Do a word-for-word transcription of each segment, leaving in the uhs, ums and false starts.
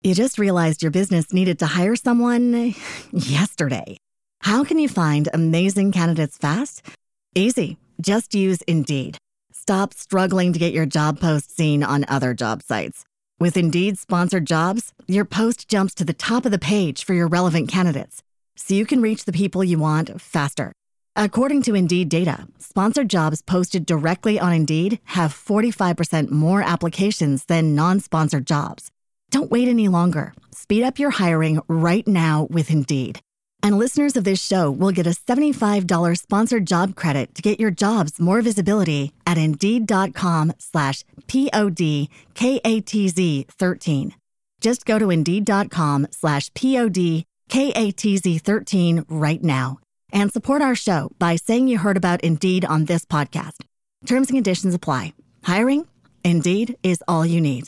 You just realized your business needed to hire someone yesterday. How can you find amazing candidates fast? Easy. Just use Indeed. Stop struggling to get your job post seen on other job sites. With Indeed sponsored jobs, your post jumps to the top of the page for your relevant candidates, so you can reach the people you want faster. According to Indeed data, sponsored jobs posted directly on Indeed have forty-five percent more applications than non-sponsored jobs. Don't wait any longer. Speed up your hiring right now with Indeed. And listeners of this show will get a seventy-five dollars sponsored job credit to get your jobs more visibility at Indeed.com slash P-O-D-K-A-T-Z 13. Just go to Indeed.com slash P-O-D-K-A-T-Z 13 right now and support our show by saying you heard about Indeed on this podcast. Terms and conditions apply. Hiring? Indeed is all you need.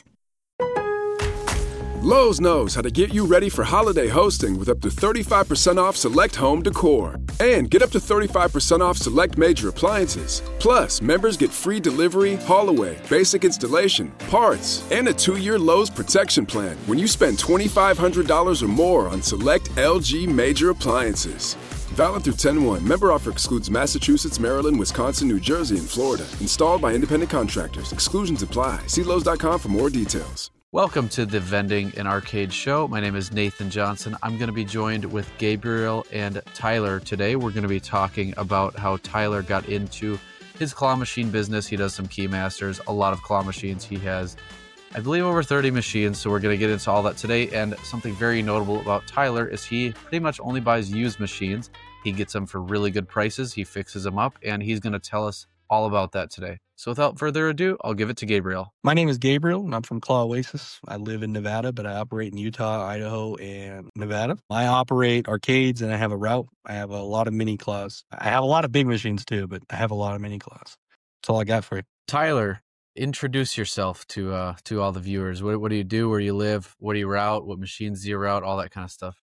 Lowe's knows how to get you ready for holiday hosting with up to thirty-five percent off select home decor. And get up to thirty-five percent off select major appliances. Plus, members get free delivery, haul away, basic installation, parts, and a two-year Lowe's protection plan when you spend twenty-five hundred dollars or more on select L G major appliances. Valid through ten one. Member offer excludes Massachusetts, Maryland, Wisconsin, New Jersey, and Florida. Installed by independent contractors. Exclusions apply. See Lowe's dot com for more details. Welcome to the Vending and Arcade Show. My name is Nathan Johnson. I'm going to be joined with Gabriel and Tyler today. We're going to be talking about how Tyler got into his claw machine business. He does some Keymasters, a lot of claw machines. He has, I believe, over thirty machines, so we're going to get into all that today. And something very notable about Tyler is he pretty much only buys used machines. He gets them for really good prices. He fixes them up, and he's going to tell us all about that today. So without further ado, I'll give it to Gabriel. My name is Gabriel, and I'm from Claw Oasis. I live in Nevada, but I operate in Utah, Idaho, and Nevada. I operate arcades, and I have a route. I have a lot of mini claws. I have a lot of big machines, too, but I have a lot of mini claws. That's all I got for you. Tyler, introduce yourself to uh, to all the viewers. What, what do you do? Where do you live? What do you route? What machines do you route? All that kind of stuff.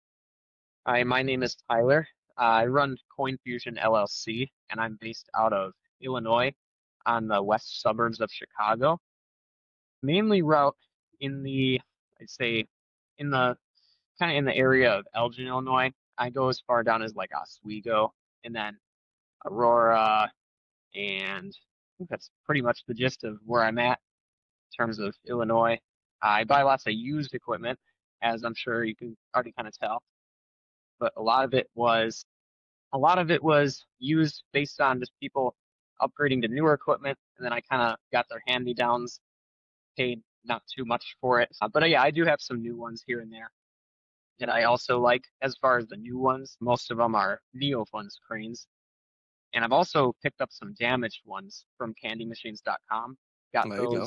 Hi, my name is Tyler. Uh, I run Coin Fusion L L C, and I'm based out of Illinois on the west suburbs of Chicago. Mainly route in the, I'd say, in the kind of in the area of Elgin, Illinois. I go as far down as like Oswego, and then Aurora, and I think that's pretty much the gist of where I'm at in terms of Illinois. I buy lots of used equipment, as I'm sure you can already kind of tell. But a lot of it was a lot of it was used based on just people upgrading to newer equipment, and then I kind of got their hand-me-downs, paid not too much for it. Uh, but uh, yeah, I do have some new ones here and there that I also like. As far as the new ones, most of them are Neofunds cranes, and I've also picked up some damaged ones from Candy Machines dot com. Got There you those. go.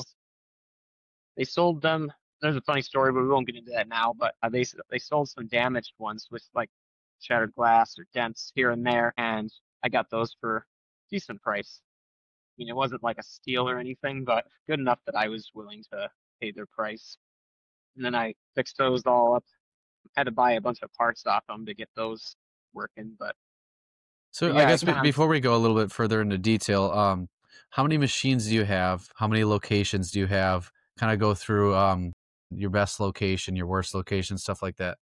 They sold them. There's a funny story, but we won't get into that now. But uh, they they sold some damaged ones with like shattered glass or dents here and there, and I got those for decent price. I mean, it wasn't like a steal or anything, but good enough that I was willing to pay their price. And then I fixed those all up. Had to buy a bunch of parts off them to get those working. But So yeah, I I guess be- kinda- before we go a little bit further into detail, um, how many machines do you have? How many locations do you have? Kind of go through um, your best location, your worst location, stuff like that.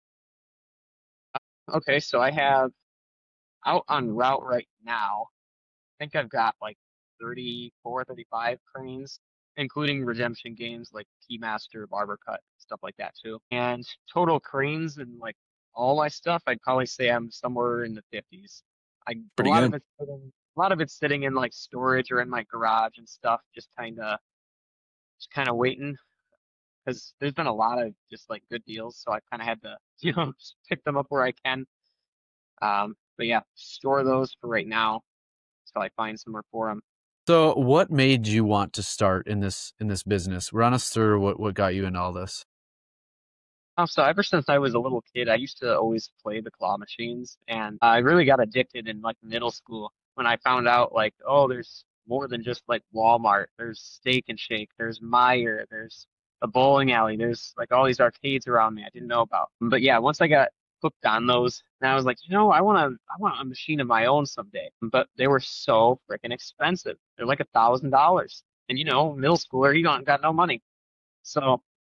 okay, so I have out on route right now, I think I've got like thirty-four, thirty-five cranes, including redemption games like Keymaster, Barber Cut, stuff like that too. And total cranes and like all my stuff, I'd probably say I'm somewhere in the fifties. I Pretty a lot good. of it's sitting, a lot of it's sitting in like storage or in my garage and stuff, just kind of just kind of waiting because there's been a lot of just like good deals, so I kind of had to you know just pick them up where I can. Um, but yeah, store those for right now until I find somewhere for them. So what made you want to start in this in this business? Run us through what, what got you into all this. Oh, so ever since I was a little kid, I used to always play the claw machines, and I really got addicted in like middle school when I found out like, oh, there's more than just like Walmart. There's Steak and Shake, there's Meijer, there's a bowling alley, there's like all these arcades around me I didn't know about. But yeah, once I got hooked on those, and I was like, you know, I want to, I want a machine of my own someday. But they were so freaking expensive. They're like a thousand dollars, and you know, middle schooler, you don't got no money, so.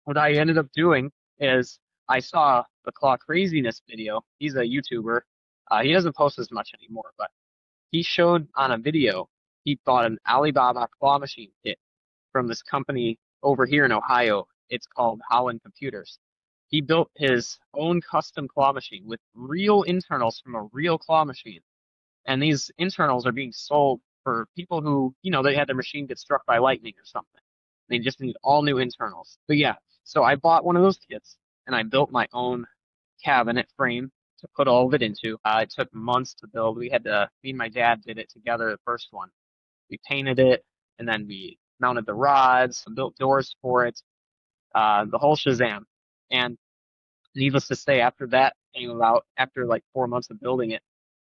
what I ended up doing is I saw the Claw Craziness video. He's a YouTuber. Uh, he doesn't post as much anymore, but he showed on a video he bought an Alibaba claw machine kit from this company over here in Ohio. It's called Holland Computers. He built his own custom claw machine with real internals from a real claw machine. And these internals are being sold for people who, you know, they had their machine get struck by lightning or something. They just need all new internals. But yeah, so I bought one of those kits and I built my own cabinet frame to put all of it into. Uh, it took months to build. We had to, me and my dad did it together, the first one. We painted it and then we mounted the rods, built doors for it, uh, the whole shazam. And needless to say, after that came about, after like four months of building it,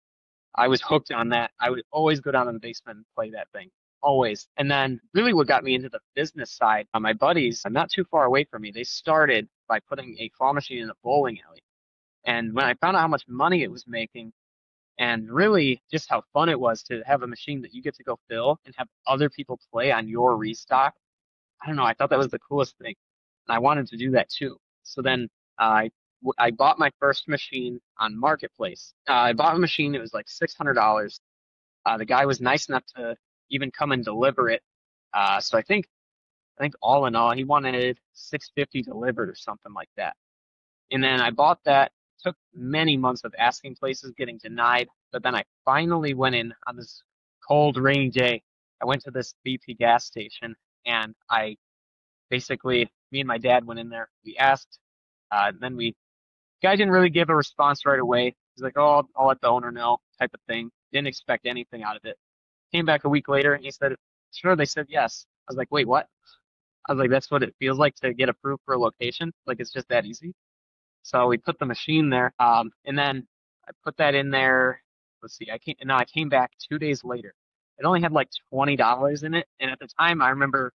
I was hooked on that. I would always go down in the basement and play that thing. Always. And then really what got me into the business side, uh, my buddies, not too far away from me, they started by putting a claw machine in a bowling alley. And when I found out how much money it was making and really just how fun it was to have a machine that you get to go fill and have other people play on your restock, I don't know, I thought that was the coolest thing. And I wanted to do that too. So then uh, I I bought my first machine on Marketplace. Uh, I bought a machine. It was like six hundred dollars. Uh, the guy was nice enough to even come and deliver it. Uh, so I think, I think all in all, he wanted six hundred fifty dollars delivered or something like that. And then I bought that. Took many months of asking places, getting denied. But then I finally went in on this cold, rainy day. I went to this B P gas station and I basically, me and my dad went in there. We asked, uh, then we guy didn't really give a response right away. He's like, oh, I'll, I'll let the owner know, type of thing. Didn't expect anything out of it. Came back a week later and he said, sure, they said yes. I was like, wait, what? I was like, that's what it feels like to get approved for a location. Like, it's just that easy. So we put the machine there. Um, and then I put that in there. Let's see, I came, no, I came back two days later. It only had like twenty dollars in it. And at the time, I remember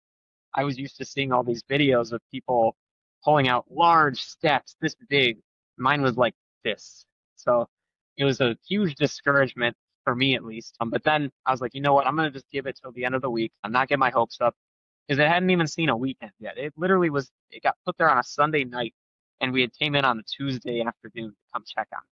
I was used to seeing all these videos of people pulling out large stacks this big. Mine was like this. So it was a huge discouragement for me, at least. Um, but then I was like, you know what? I'm going to just give it till the end of the week. I'm not getting my hopes up because it hadn't even seen a weekend yet. It literally was, it got put there on a Sunday night and we had came in on a Tuesday afternoon to come check on it.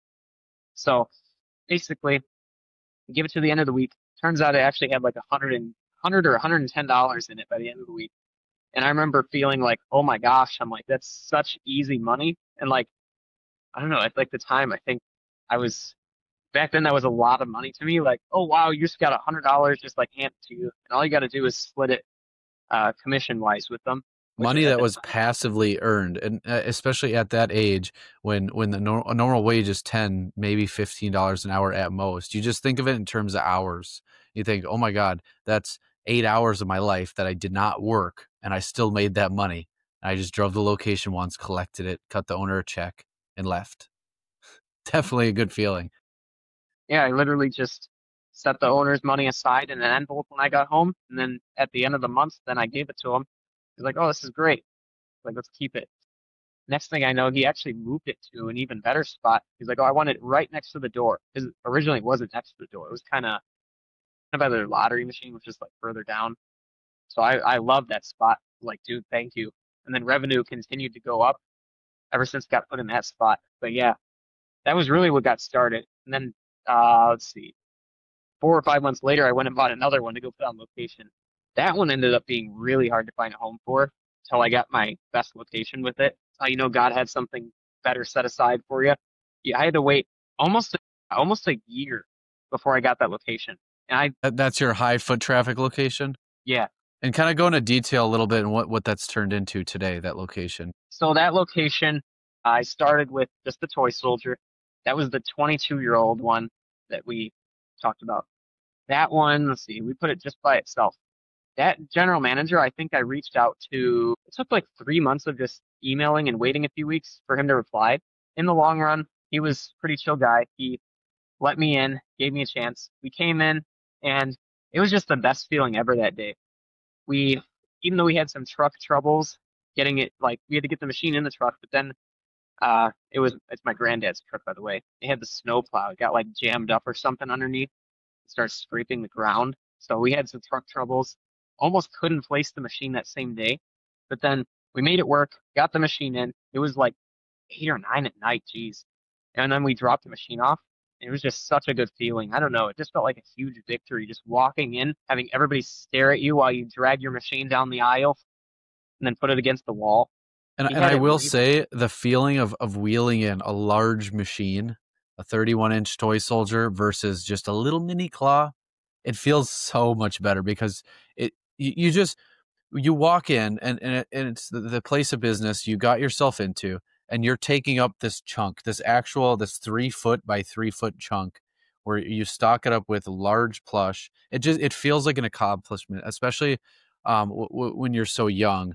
So basically, give it to the end of the week. Turns out it actually had like a hundred and hundred or one hundred ten dollars in it by the end of the week. And I remember feeling like, oh my gosh, I'm like, that's such easy money. And like, I don't know, at like the time, I think I was, back then that was a lot of money to me. Like, oh wow, you just got a hundred dollars just like handed to you. And all you got to do is split it uh, commission wise with them. Money that was passively earned, and uh, especially at that age when when the nor- normal wage is ten, maybe fifteen dollars an hour at most. You just think of it in terms of hours. You think, oh my God, that's eight hours of my life that I did not work, and I still made that money. I just drove the location once, collected it, cut the owner a check, and left. Definitely a good feeling. Yeah, I literally just set the owner's money aside in an envelope when I got home, and then at the end of the month, then I gave it to him. He's like, oh, this is great. Like, let's keep it. Next thing I know, he actually moved it to an even better spot. He's like, oh, I want it right next to the door. Because originally it wasn't next to the door. It was kind of kind of by their lottery machine, which is like further down. So I, I love that spot. Like, dude, thank you. And then revenue continued to go up ever since it got put in that spot. But yeah, that was really what got started. And then, uh, let's see, four or five months later, I went and bought another one to go put on location. That one ended up being really hard to find a home for until I got my best location with it. That's how you know God had something better set aside for you. Yeah, I had to wait almost almost a year before I got that location. And I That, that's your high foot traffic location? yeah. And kind of go into detail a little bit and what, what that's turned into today, that location. So that location, I started with just the toy soldier. That was the twenty-two-year-old one that we talked about. That one, let's see, we put it just by itself. That general manager, I think I reached out to, it took like three months of just emailing and waiting a few weeks for him to reply. In the long run, he was a pretty chill guy. He let me in, gave me a chance. We came in, and it was just the best feeling ever that day. We, even though we had some truck troubles getting it, like we had to get the machine in the truck, but then uh, it was, it's my granddad's truck, by the way. It had the snow plow. It got like jammed up or something underneath. It started scraping the ground. So we had some truck troubles. Almost couldn't place the machine that same day. But then We made it work, got the machine in. It was like eight or nine at night, geez. And then we dropped the machine off. And it was just such a good feeling. I don't know. It just felt like a huge victory just walking in, having everybody stare at you while you drag your machine down the aisle and then put it against the wall. And, He and had I it will ready. say the feeling of, of wheeling in a large machine, a thirty-one inch toy soldier versus just a little mini claw, it feels so much better because it you, you just you walk in and, and, it, and it's the, the place of business you got yourself into, and you're taking up this chunk, this actual, this three foot by three foot chunk where you stock it up with large plush. It just, it feels like an accomplishment, especially um, w- w- when you're so young,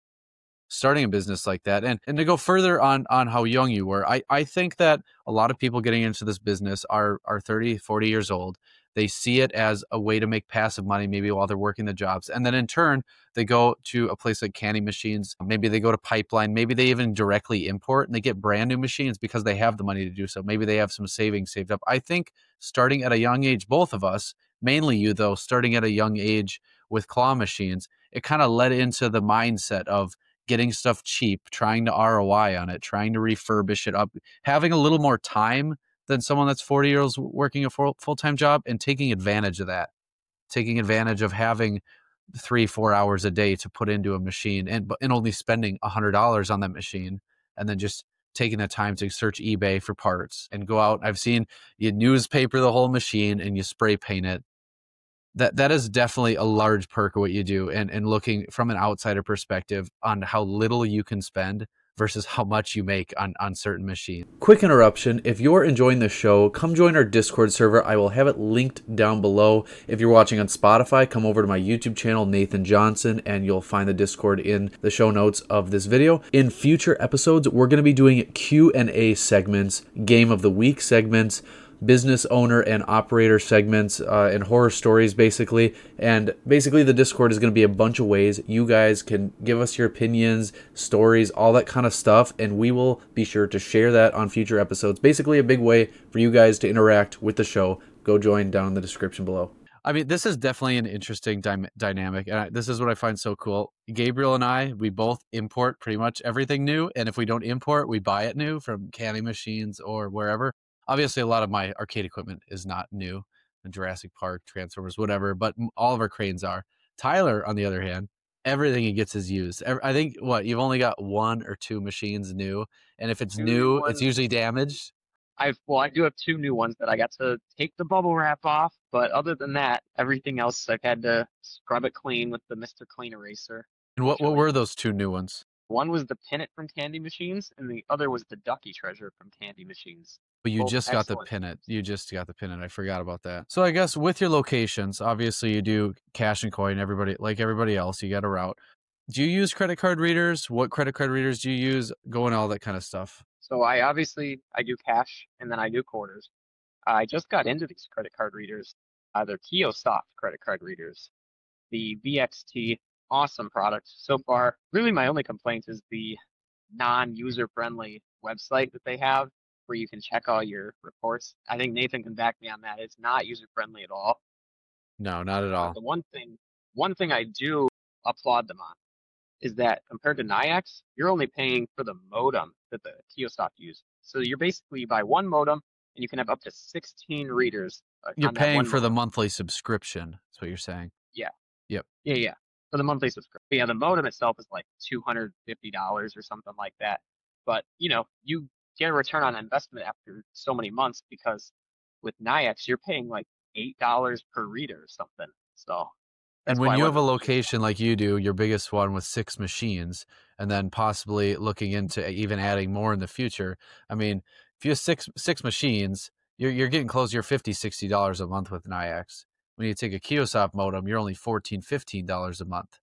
starting a business like that. And and to go further on on how young you were, I, I think that a lot of people getting into this business are are thirty, forty years old. They see it as a way to make passive money, maybe while they're working the jobs. And then in turn, they go to a place like Candy Machines. Maybe they go to Pipeline. Maybe they even directly import and they get brand new machines because they have the money to do so. Maybe they have some savings saved up. I think starting at a young age, both of us, mainly you though, starting at a young age with claw machines, it kind of led into the mindset of getting stuff cheap, trying to R O I on it, trying to refurbish it up, having a little more time than someone that's forty years working a full, full-time job, and taking advantage of that, taking advantage of having three, four hours a day to put into a machine and, and only spending one hundred dollars on that machine, and then just taking the time to search eBay for parts and go out. I've seen you newspaper the whole machine and you spray paint it. That that is definitely a large perk of what you do, and, and looking from an outsider perspective on how little you can spend versus how much you make on, on certain machines. Quick interruption. If you're enjoying the show, come join our Discord server. I will have it linked down below. If you're watching on Spotify, come over to my YouTube channel, Nathan Johnson, and you'll find the Discord in the show notes of this video. In future episodes, we're going to be doing Q and A segments, Game of the Week segments, business owner and operator segments, uh, and horror stories, basically. And basically the Discord is going to be a bunch of ways you guys can give us your opinions, stories, all that kind of stuff, and we will be sure to share that on future episodes. Basically a big way for you guys to interact with the show. Go join down in the description below. I mean, this is definitely an interesting dy- dynamic, and I, this is what I find so cool. Gabriel and I, we both import pretty much everything new, and if we don't import, we buy it new from Candy Machines or wherever. Obviously, a lot of my arcade equipment is not new, Jurassic Park, Transformers, whatever, but all of our cranes are. Tyler, on the other hand, everything he gets is used. I think, what, you've only got one or two machines new, and if it's Two new, new it's ones. usually damaged. I've well, I do have two new ones that I got to take the bubble wrap off, but other than that, everything else I've had to scrub it clean with the Mister Clean Eraser. And what, what Actually, were those two new ones? one was the Pinnet from Candy Machines, and the other was the Ducky Treasure from Candy Machines. But you Both just got the excellent. Pinnet. You just got the Pinnet. I forgot about that. So I guess with your locations, obviously you do cash and coin. Everybody, like everybody else, you got a route. Do you use credit card readers? What credit card readers do you use? Going all that kind of stuff. So I obviously I do cash and then I do quarters. I just got into these credit card readers. Uh, they're Kiosoft credit card readers. The V X T, awesome product so far. Really, my only complaint is the non-user friendly website that they have, where you can check all your reports. I think Nathan can back me on that. It's not user friendly at all. No, not at But all. the one thing, one thing I do applaud them on is that compared to Nayax, you're only paying for the modem that the Kiosoft use. So you're basically, you buy one modem and you can have up to sixteen readers. uh, You're on that paying one for the modem. monthly subscription. That's what you're saying. Yeah. Yep. Yeah, yeah. For the monthly subscription. Yeah, the modem itself is like two hundred fifty dollars or something like that. But, you know, you get a return on investment after so many months, because with Nayax, you're paying like eight dollars per reader or something. So And that's when why I you went have a with location like you do, your biggest one with six machines, and then possibly looking into even adding more in the future. I mean, if you have six six machines, you're you're getting close to your fifty, sixty dollars a month with Nayax. When you take a Kiosoft modem, you're only fourteen, fifteen dollars a month.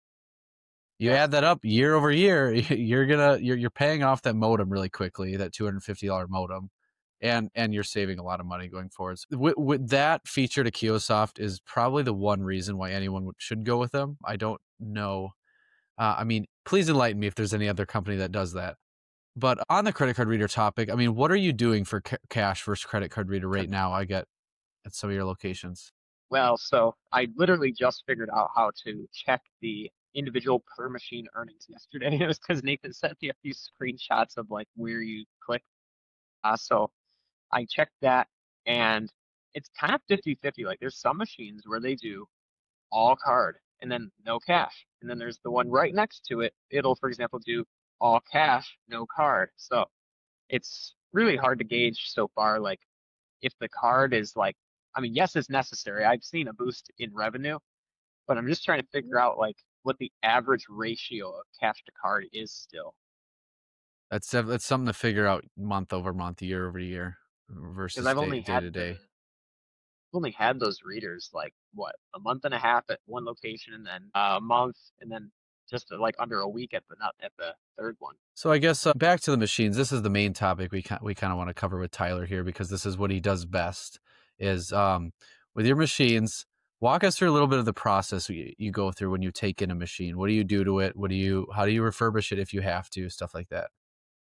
You Yeah. add that up year over year, you're gonna you're you're paying off that modem really quickly, that two hundred fifty dollars modem, and and you're saving a lot of money going forwards. With, with that feature to Kiosoft is probably the one reason why anyone would, should go with them. I don't know. Uh, I mean, please enlighten me if there's any other company that does that. But on the credit card reader topic, I mean, what are you doing for ca- cash versus credit card reader right now? I get at some of your locations. Well, so I literally just figured out how to check the individual per machine earnings yesterday. It was because Nathan sent me a few screenshots of like where you click. Uh, so I checked that, and it's kind of fifty fifty. Like there's some machines where they do all card and then no cash. And then there's the one right next to it. It'll, for example, do all cash, no card. So it's really hard to gauge so far, like if the card is like, I mean, yes, it's necessary. I've seen a boost in revenue, but I'm just trying to figure out like what the average ratio of cash to card is still. That's that's something to figure out month over month, year over year versus I've day, only day had to the, day. I've only had those readers like what a month and a half at one location, and then uh, a month, and then just uh, like under a week at the not at the third one. So I guess uh, back to the machines. This is the main topic we kind we kind of want to cover with Tyler here, because this is what he does best. Is um, with your machines. Walk us through a little bit of the process you, you go through when you take in a machine. What do you do to it? What do you how do you refurbish it if you have to? Stuff like that.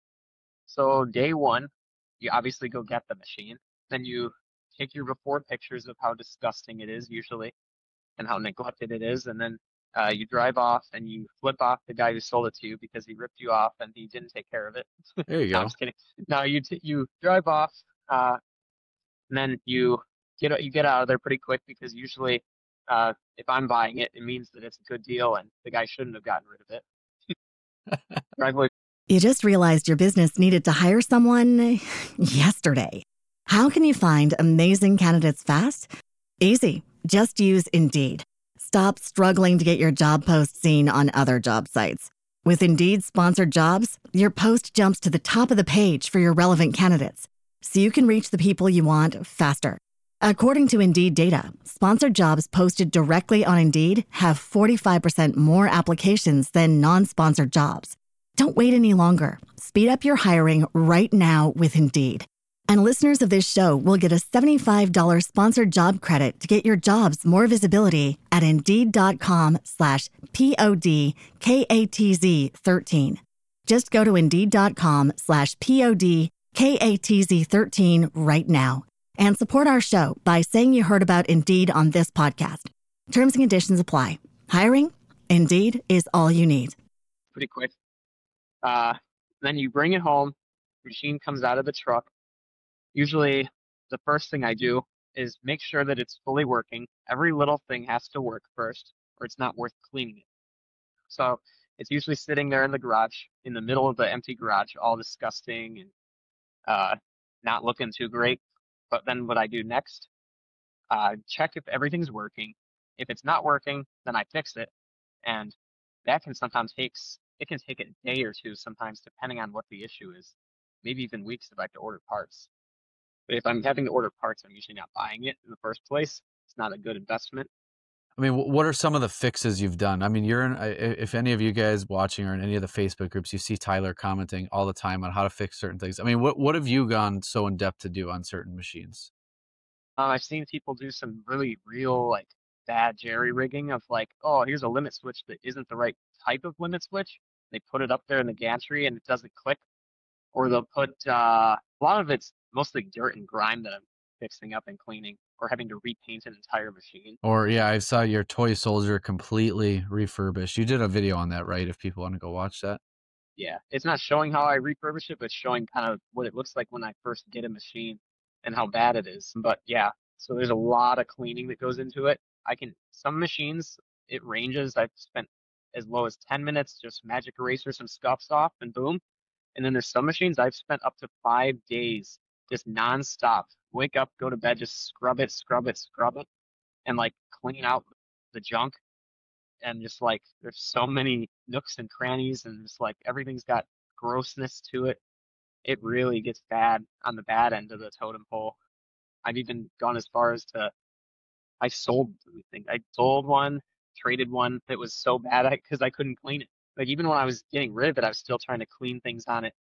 So day one, you obviously go get the machine. Then you take your before pictures of how disgusting it is usually and how neglected it is. And then uh, you drive off and you flip off the guy who sold it to you because he ripped you off and he didn't take care of it. There you No, go. I'm just kidding. No, you t- you drive off, uh, and then you get you get out of there pretty quick because usually, uh, if I'm buying it, it means that it's a good deal and the guy shouldn't have gotten rid of it. Drive away. You just realized your business needed to hire someone yesterday. How can you find amazing candidates fast? Easy. Just use Indeed. Stop struggling to get your job post seen on other job sites. With Indeed sponsored jobs, your post jumps to the top of the page for your relevant candidates, so you can reach the people you want faster. According to Indeed data, sponsored jobs posted directly on Indeed have forty-five percent more applications than non-sponsored jobs. Don't wait any longer. Speed up your hiring right now with Indeed. And listeners of this show will get a seventy-five dollars sponsored job credit to get your jobs more visibility at Indeed.com slash P-O-D-K-A-T-Z 13. Just go to Indeed.com slash P-O-D-K-A-T-Z 13 right now and support our show by saying you heard about Indeed on this podcast. Terms and conditions apply. Hiring? Indeed is all you need. Pretty quick. Uh, then you bring it home. Machine comes out of the truck. Usually, the first thing I do is make sure that it's fully working. Every little thing has to work first, or it's not worth cleaning it. So it's usually sitting there in the garage, in the middle of the empty garage, all disgusting and uh, not looking too great. But then what I do next, uh, check if everything's working. If it's not working, then I fix it, and that can sometimes takes it can take a day or two sometimes, depending on what the issue is. Maybe even weeks if I have to order parts. But if I'm having to order parts, I'm usually not buying it in the first place. It's not a good investment. I mean, what are some of the fixes you've done? I mean, you're in, if any of you guys watching or in any of the Facebook groups, you see Tyler commenting all the time on how to fix certain things. I mean, what, what have you gone so in depth to do on certain machines? Uh, I've seen people do some really real, like, bad jerry rigging of like, oh, here's a limit switch that isn't the right type of limit switch. They put it up there in the gantry and it doesn't click. Or they'll put, uh, a lot of it's mostly dirt and grime that I'm fixing up and cleaning, or having to repaint an entire machine. Or yeah, I saw your toy soldier completely refurbished. You did a video on that, right? If people want to go watch that. Yeah, it's not showing how I refurbish it, but showing kind of what it looks like when I first get a machine and how bad it is. But yeah, so there's a lot of cleaning that goes into it. I can, some machines, it ranges. I've spent as low as ten minutes, just magic eraser some scuffs off and boom. And then there's some machines I've spent up to five days just nonstop. Wake up, go to bed, just scrub it, scrub it, scrub it, and like clean out the junk. And just like there's so many nooks and crannies, and just like everything's got grossness to it. It really gets bad on the bad end of the totem pole. I've even gone as far as to I sold I think I sold one, traded one that was so bad because I, I couldn't clean it. Like even when I was getting rid of it, I was still trying to clean things on it.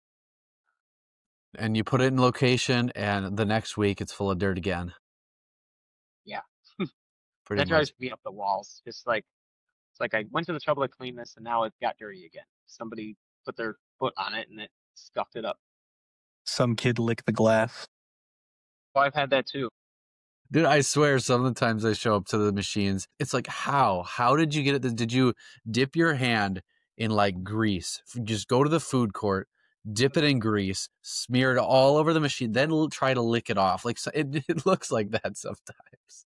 And you put it in location, and the next week it's full of dirt again. Yeah. Pretty That much. drives me up the walls. Just like it's like I went to the trouble to clean this, and now it got dirty again. Somebody put their foot on it, and it scuffed it up. Some kid licked the glass. Oh, I've had that too. Dude, I swear some of the times I show up to the machines, it's like, how? How did you get it? Did you dip your hand in like grease? Just go to the food court, dip it in grease, smear it all over the machine, then l- try to lick it off. Like so- it, it looks like that sometimes.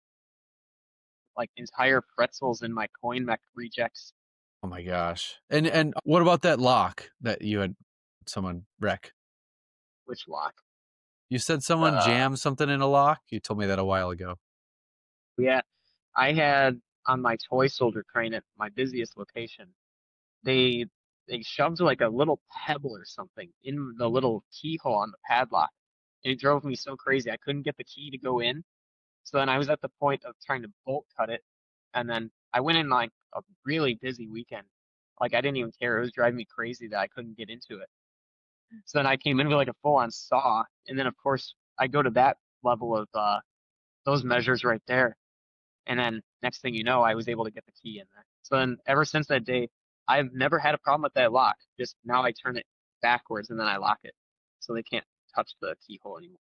Like entire pretzels in my coin mech rejects. Oh my gosh. And and what about that lock that you had someone wreck? Which lock? You said someone Uh, jammed something in a lock? You told me that a while ago. Yeah, I had on my toy soldier crane at my busiest location. They they shoved like a little pebble or something in the little keyhole on the padlock, and it drove me so crazy. I couldn't get the key to go in. So then I was at the point of trying to bolt cut it, and then I went in like a really busy weekend. Like I didn't even care. It was driving me crazy that I couldn't get into it. So then I came in with like a full-on saw, and then of course I go to that level of uh, those measures right there. And then next thing you know, I was able to get the key in there. So then ever since that day, I've never had a problem with that lock. Just now I turn it backwards and then I lock it. So they can't touch the keyhole anymore.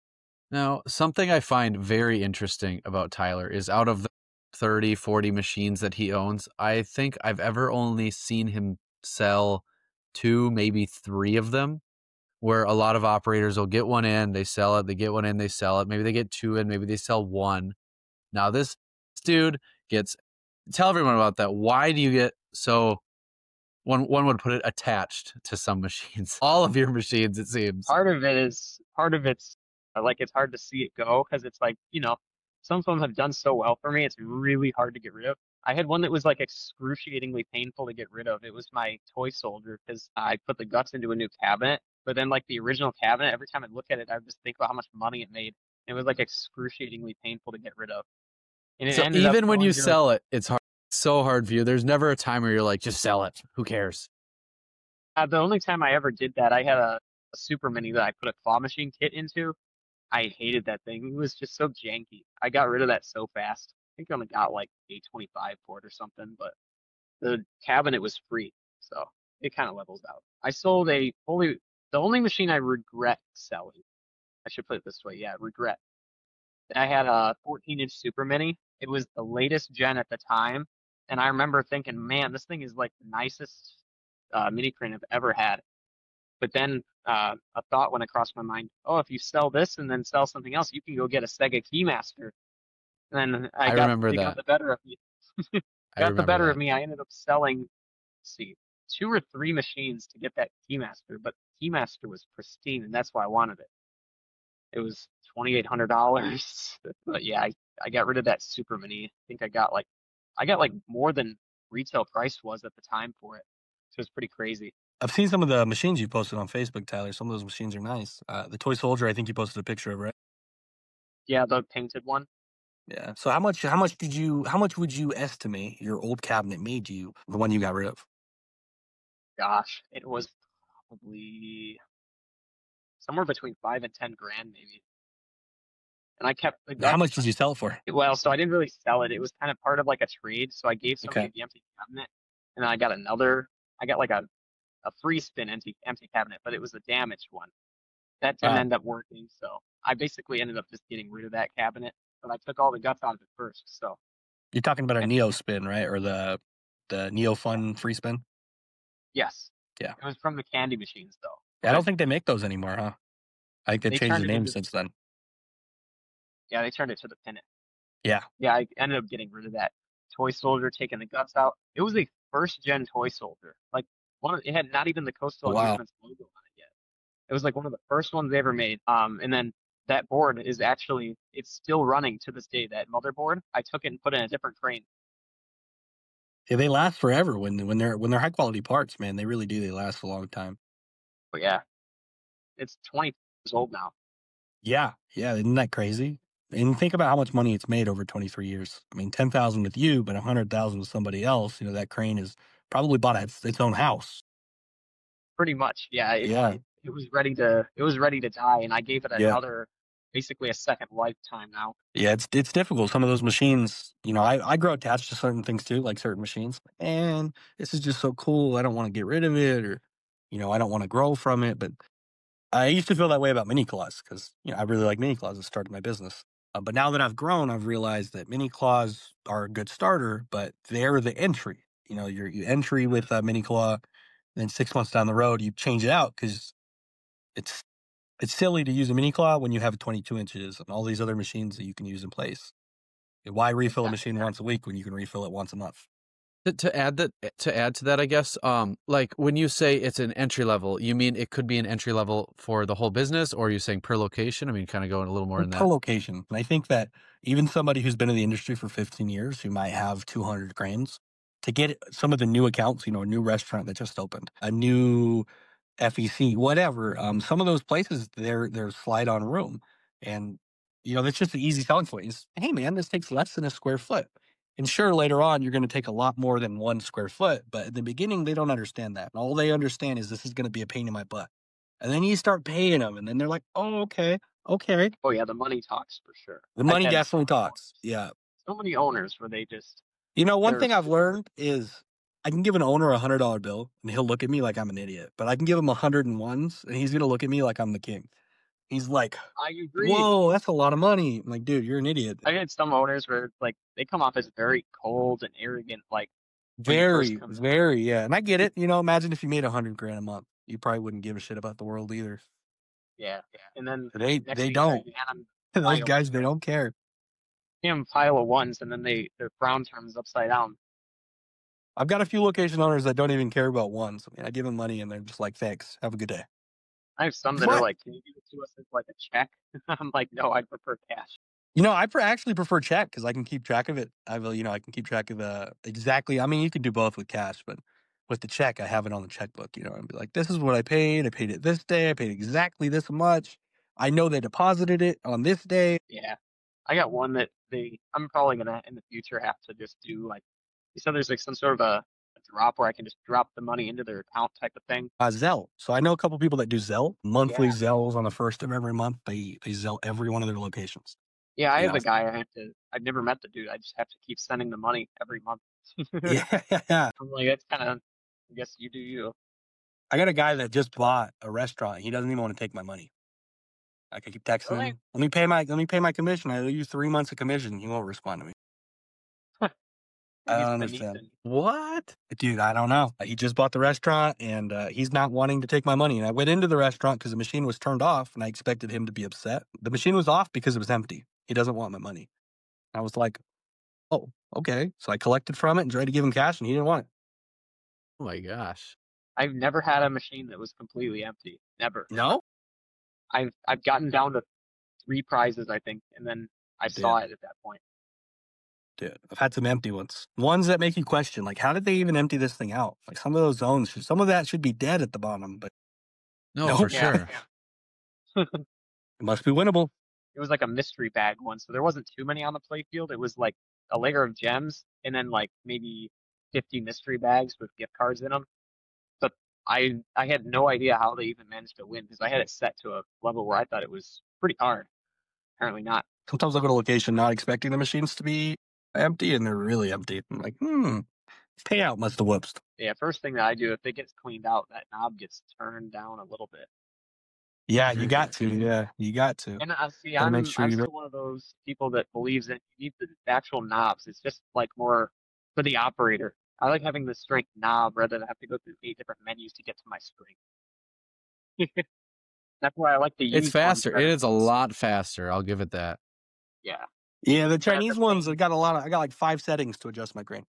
Now, something I find very interesting about Tyler is out of the thirty, forty machines that he owns, I think I've ever only seen him sell two, maybe three of them, where a lot of operators will get one in, they sell it, they get one in, they sell it. Maybe they get two in, maybe they sell one. Now, this dude gets, tell everyone about that. Why do you get so, one one would put it, attached to some machines? All of your machines, it seems. Part of it is, part of it's uh, like it's hard to see it go because it's like, you know, some of them have done so well for me, it's really hard to get rid of. I had one that was like excruciatingly painful to get rid of. It was my toy soldier because I put the guts into a new cabinet. But then, like the original cabinet, every time I look at it, I would just think about how much money it made. It was like excruciatingly painful to get rid of. And it So ended up even when going you to, like, sell it, it's hard, so hard for you. There's never a time where you're like, just sell it. Who cares? Uh, the only time I ever did that, I had a, a Super Mini that I put a claw machine kit into. I hated that thing. It was just so janky. I got rid of that so fast. I think I only got like eight twenty-five for it or something, but the cabinet was free, so it kind of levels out. I sold a fully, the only machine I regret selling, I should put it this way, yeah, regret. I had a fourteen inch Super Mini. It was the latest gen at the time, and I remember thinking, man, this thing is like the nicest uh, mini crane I've ever had. But then uh, a thought went across my mind, oh, if you sell this and then sell something else, you can go get a Sega Keymaster. And then I, I got, remember it that. got the better of me. I got the remember better that. of me. I ended up selling, let's see, two or three machines to get that Keymaster, but Keymaster was pristine, and that's why I wanted it. It was twenty-eight hundred dollars. But yeah, I, I got rid of that Super Mini. I think I got like, I got like more than retail price was at the time for it. So it was pretty crazy. I've seen some of the machines you posted on Facebook, Tyler. Some of those machines are nice. Uh, the toy soldier, I think you posted a picture of, right? Yeah, the painted one. Yeah. So how much? How much did you? How much would you estimate your old cabinet made you? The one you got rid of? Gosh, it was probably somewhere between five and ten grand, maybe. And I kept the How guts. much did you sell it for? Well, so I didn't really sell it. It was kind of part of like a trade. So I gave somebody Okay. the empty cabinet, and then I got another. I got like a a free spin empty empty cabinet, but it was a damaged one. That didn't Wow. end up working, so I basically ended up just getting rid of that cabinet. But I took all the guts out of it first. So You're talking about a and Neo spin, right? Or the the Neo Fun free spin? yes, Yeah. it was from the candy machines though. Yeah, I But don't think they make those anymore, huh? I think they they changed the turned it name into since then. yeah, they turned it to the Pinnet. Yeah. Yeah, I ended up getting rid of that toy soldier, taking the guts out. It was a first gen toy soldier. Like one of it had not even the Coastal Wow. Amusements logo on it yet. It was like one of the first ones they ever made. Um, and then that board is actually it's still running to this day. That motherboard, I took it and put it in a different crane. Yeah, they last forever when when they're when they're high quality parts, man. They really do. They last a long time. But yeah, it's twenty years old now. Yeah, yeah, isn't that crazy? And think about how much money it's made over twenty-three years. I mean, ten thousand with you, but a hundred thousand with somebody else. You know, that crane is probably bought its, its own house. Pretty much, yeah. It, Yeah, it, it was ready to it was ready to die, and I gave it yeah, another, basically a second lifetime now. yeah. It's it's difficult. Some of those machines, you know, I I grow attached to certain things too, like certain machines. And this is just so cool. I don't want to get rid of it, or you know, I don't want to grow from it. But I used to feel that way about mini claws because you know I really like mini claws. It started my business. Uh, but now that I've grown, I've realized that mini claws are a good starter, but they're the entry. You know, your you entry with a mini claw, then six months down the road, you change it out because it's it's silly to use a mini claw when you have twenty-two inches and all these other machines that you can use in place. Why refill a machine once a week when you can refill it once a month? To, to add that, to add to that, I guess, um, like when you say it's an entry level, you mean it could be an entry level for the whole business, or are you saying per location? I mean, kind of going a little more in Per that. location. And I think that even somebody who's been in the industry for fifteen years, who might have two hundred cranes, to get some of the new accounts, you know, a new restaurant that just opened, a new F E C, whatever, um, some of those places, they're they're slide on room. And, you know, that's just the easy selling point is, hey, man, this takes less than a square foot. And sure, later on, you're going to take a lot more than one square foot. But at the beginning, they don't understand that. All they understand is this is going to be a pain in my butt. And then you start paying them, and then they're like, oh, okay, okay. Oh yeah, the money talks for sure. The I've money had definitely so- talks. Yeah. So many owners where they just You know, one They're thing I've so- learned is I can give an owner a hundred dollar bill and he'll look at me like I'm an idiot. But I can give him a hundred and ones and he's gonna look at me like I'm the king. He's like, I agree. whoa, that's a lot of money. I'm like, dude, you're an idiot. I had some owners where like they come off as very cold and arrogant, like when you first Very, come- very, yeah. And I get it. You know, imagine if you made a hundred grand a month. You probably wouldn't give a shit about the world either. yeah, yeah. And then They next they week, don't. I hand 'em Those pile. guys, they don't care. him a pile of ones, and then they their frown turns upside down. I've got a few location owners that don't even care about ones. I mean, I give them money and they're just like, thanks. Have a good day. I have some that What? are like, "Can you give it to us as like a check?" I'm like, "No, I prefer cash." You know, I pre- actually prefer check because I can keep track of it. I will, you know, I can keep track of the exactly. I mean, you can do both with cash, but with the check, I have it on the checkbook. You know, and be like, this is what I paid. I paid it this day. I paid exactly this much. I know they deposited it on this day. Yeah, I got one that they. I'm probably gonna in the future have to just do like. You said there's like some sort of a, a drop where I can just drop the money into their account type of thing. Uh, Zelle. So I know a couple people that do Zelle monthly Yeah. Zelles on the first of every month. They they Zelle every one of their locations. Yeah, I Yeah. have a guy I have to. I've never met the dude. I just have to keep sending the money every month. Yeah, I'm like, that's kind of. I guess you do you. I got a guy that just bought a restaurant. He doesn't even want to take my money. I could keep texting Really? him. Let me pay my let me pay my commission. I owe you three months of commission. He won't respond to me. I He's don't Benito. understand. What? Dude, I don't know. He just bought the restaurant and uh, he's not wanting to take my money. And I went into the restaurant because the machine was turned off and I expected him to be upset. The machine was off because it was empty. He doesn't want my money. I was like, oh, okay. So I collected from it and tried to give him cash and he didn't want it. Oh my gosh. I've never had a machine that was completely empty. Never. No? I've I've gotten down to three prizes, I think, and then I saw it at that point. Dude, I've had some empty ones. Ones that make you question, like, how did they even empty this thing out? Like, some of those zones, should- some of that should be dead at the bottom, but No, No. for Yeah. sure. it must be winnable. It was like a mystery bag one, so there wasn't too many on the play field. It was like a layer of gems and then like maybe fifty mystery bags with gift cards in them. But I I had no idea how they even managed to win because I had it set to a level where I thought it was pretty hard. Apparently not. Sometimes I go to a location not expecting the machines to be empty, and they're really empty. I'm like, hmm, payout must have whooped. Yeah, first thing that I do if it gets cleaned out, that knob gets turned down a little bit. Yeah, you got to. Yeah, you got to. And I see, Gotta I'm, make sure I'm you still one of those people that believes that you need the actual knobs. It's just like more for the operator. I like having the strength knob rather than have to go through eight different menus to get to my strength. That's why I like the It's used ones faster. better. It is a lot faster. I'll give it that. Yeah. Yeah, the Chinese the ones, thing- I got a lot of, I got like five settings to adjust my grain.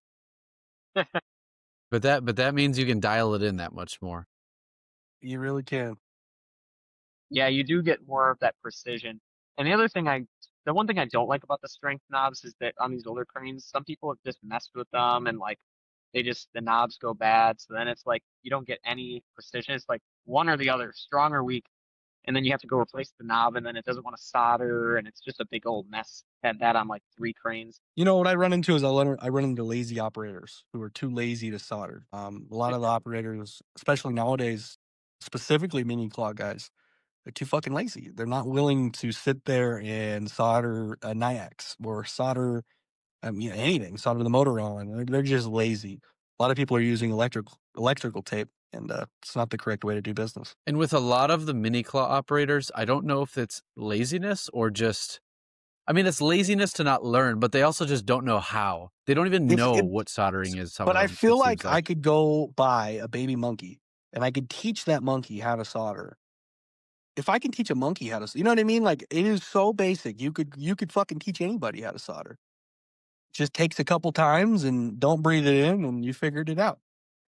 But that but that means you can dial it in that much more. You really can. Yeah, you do get more of that precision. And the other thing I, the one thing I don't like about the strength knobs is that on these older cranes, some people have just messed with them and like they just, the knobs go bad. So then it's like you don't get any precision. It's like one or the other, strong or weak. And then you have to go replace the knob and then it doesn't want to solder and it's just a big old mess. Had that on like three cranes. You know what I run into is I run, I run into lazy operators who are too lazy to solder. Um, a lot of the operators, especially nowadays, specifically mini claw guys, they're too fucking lazy. They're not willing to sit there and solder a Niax or solder, um, you know, anything, solder the motor on. They're, they're just lazy. A lot of people are using electric electrical tape, and uh, it's not the correct way to do business. And with a lot of the mini claw operators, I don't know if it's laziness or just I mean, it's laziness to not learn, but they also just don't know how. They don't even If know it- what soldering is. Some But of I them, feel it like, seems I could go buy a baby monkey and I could teach that monkey how to solder. If I can teach a monkey how to, you know what I mean? Like, it is so basic. You could you could fucking teach anybody how to solder. Just takes a couple times and don't breathe it in and you figured it out.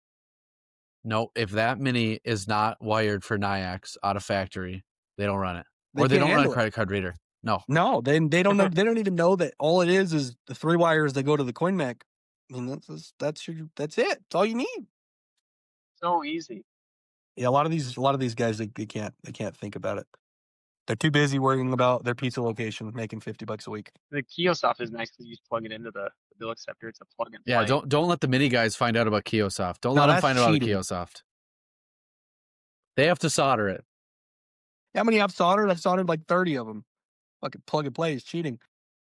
No, if that mini is not wired for Nayax out of factory, they don't run it. They or they can't don't run a handle it. credit card reader. No. No, they they don't know. They don't even know that all it is is the three wires that go to the CoinMac. I mean, that's that's your that's it. That's all you need. So easy. Yeah, a lot of these a lot of these guys they, they can't they can't think about it. They're too busy worrying about their pizza location, making fifty bucks a week. The Kiosoft is nice because you just plug it into the, the bill acceptor. It's a plug and play. Yeah, don't don't let the mini guys find out about Kiosoft. Don't No, let them that's find out about cheating. Kiosoft. They have to solder it. How many I've soldered? I've soldered like thirty of them. Fucking plug and play is cheating.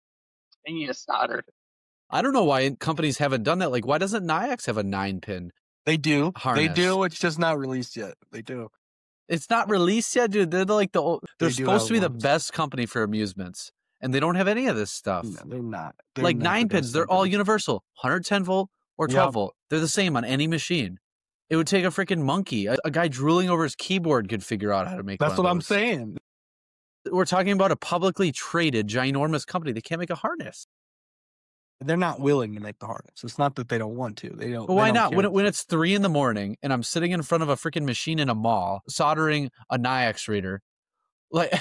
They need a solder. I don't know why companies haven't done that. Like, why doesn't Nayax have a nine pin? They do. Harness. They do. It's just not released yet. They do. It's not released yet, dude. They're like the old, they're They do supposed have to be the ones. best company for amusements, and they don't have any of this stuff. No, they're not. They're like not nine the pins, best they're all company. universal, one hundred ten volt or twelve Yep. volt. They're the same on any machine. It would take a freaking monkey. A, a guy drooling over his keyboard could figure out how to make. That's one what of I'm those. saying. We're talking about a publicly traded, ginormous company. They can't make a harness. They're not willing to make the harness. It's not that they don't want to. They don't. But they why don't not? care. When it, when it's three in the morning and I'm sitting in front of a freaking machine in a mall soldering a Nayax reader, like,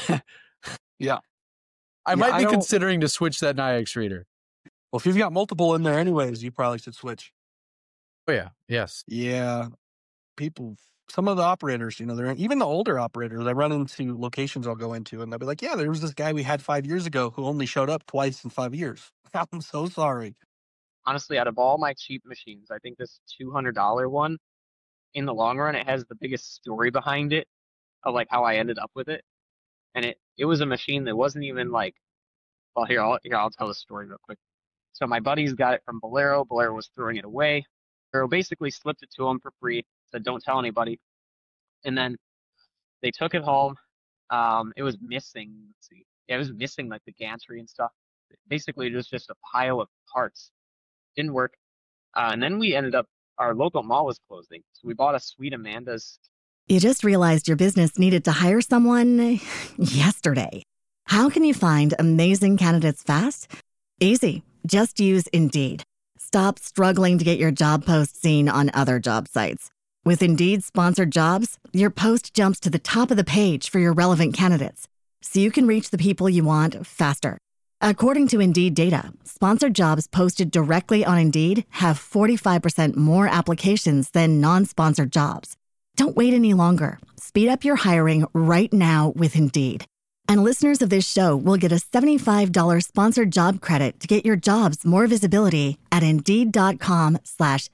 Yeah. I Yeah, might I be don't- considering to switch that Nayax reader. Well, if you've got multiple in there anyways, you probably should switch. Oh yeah, yes. Yeah. People, some of the operators, you know, they're even the older operators. I run into locations I'll go into and they'll be like, yeah, there was this guy we had five years ago who only showed up twice in five years. I'm so sorry. Honestly, out of all my cheap machines, I think this two hundred dollar one, in the long run, it has the biggest story behind it of like how I ended up with it. And it, it was a machine that wasn't even like, well, here, I'll, here, I'll tell the story real quick. So my buddies got it from Bolero. Bolero was throwing it away. Bolero basically slipped it to them for free, said, don't tell anybody. And then they took it home. Um, it was missing, let's see. Yeah, it was missing like the gantry and stuff. Basically, it was just a pile of parts. Didn't work. Uh, and then we ended up, our local mall was closing. So we bought a Sweet Amanda's. You just realized your business needed to hire someone yesterday. How can you find amazing candidates fast? Easy. Just use Indeed. Stop struggling to get your job post seen on other job sites. With Indeed sponsored jobs, your post jumps to the top of the page for your relevant candidates, so you can reach the people you want faster. According to Indeed data, sponsored jobs posted directly on Indeed have forty-five percent more applications than non-sponsored jobs. Don't wait any longer. Speed up your hiring right now with Indeed. And listeners of this show will get a seventy-five dollars sponsored job credit to get your jobs more visibility at Indeed.com slash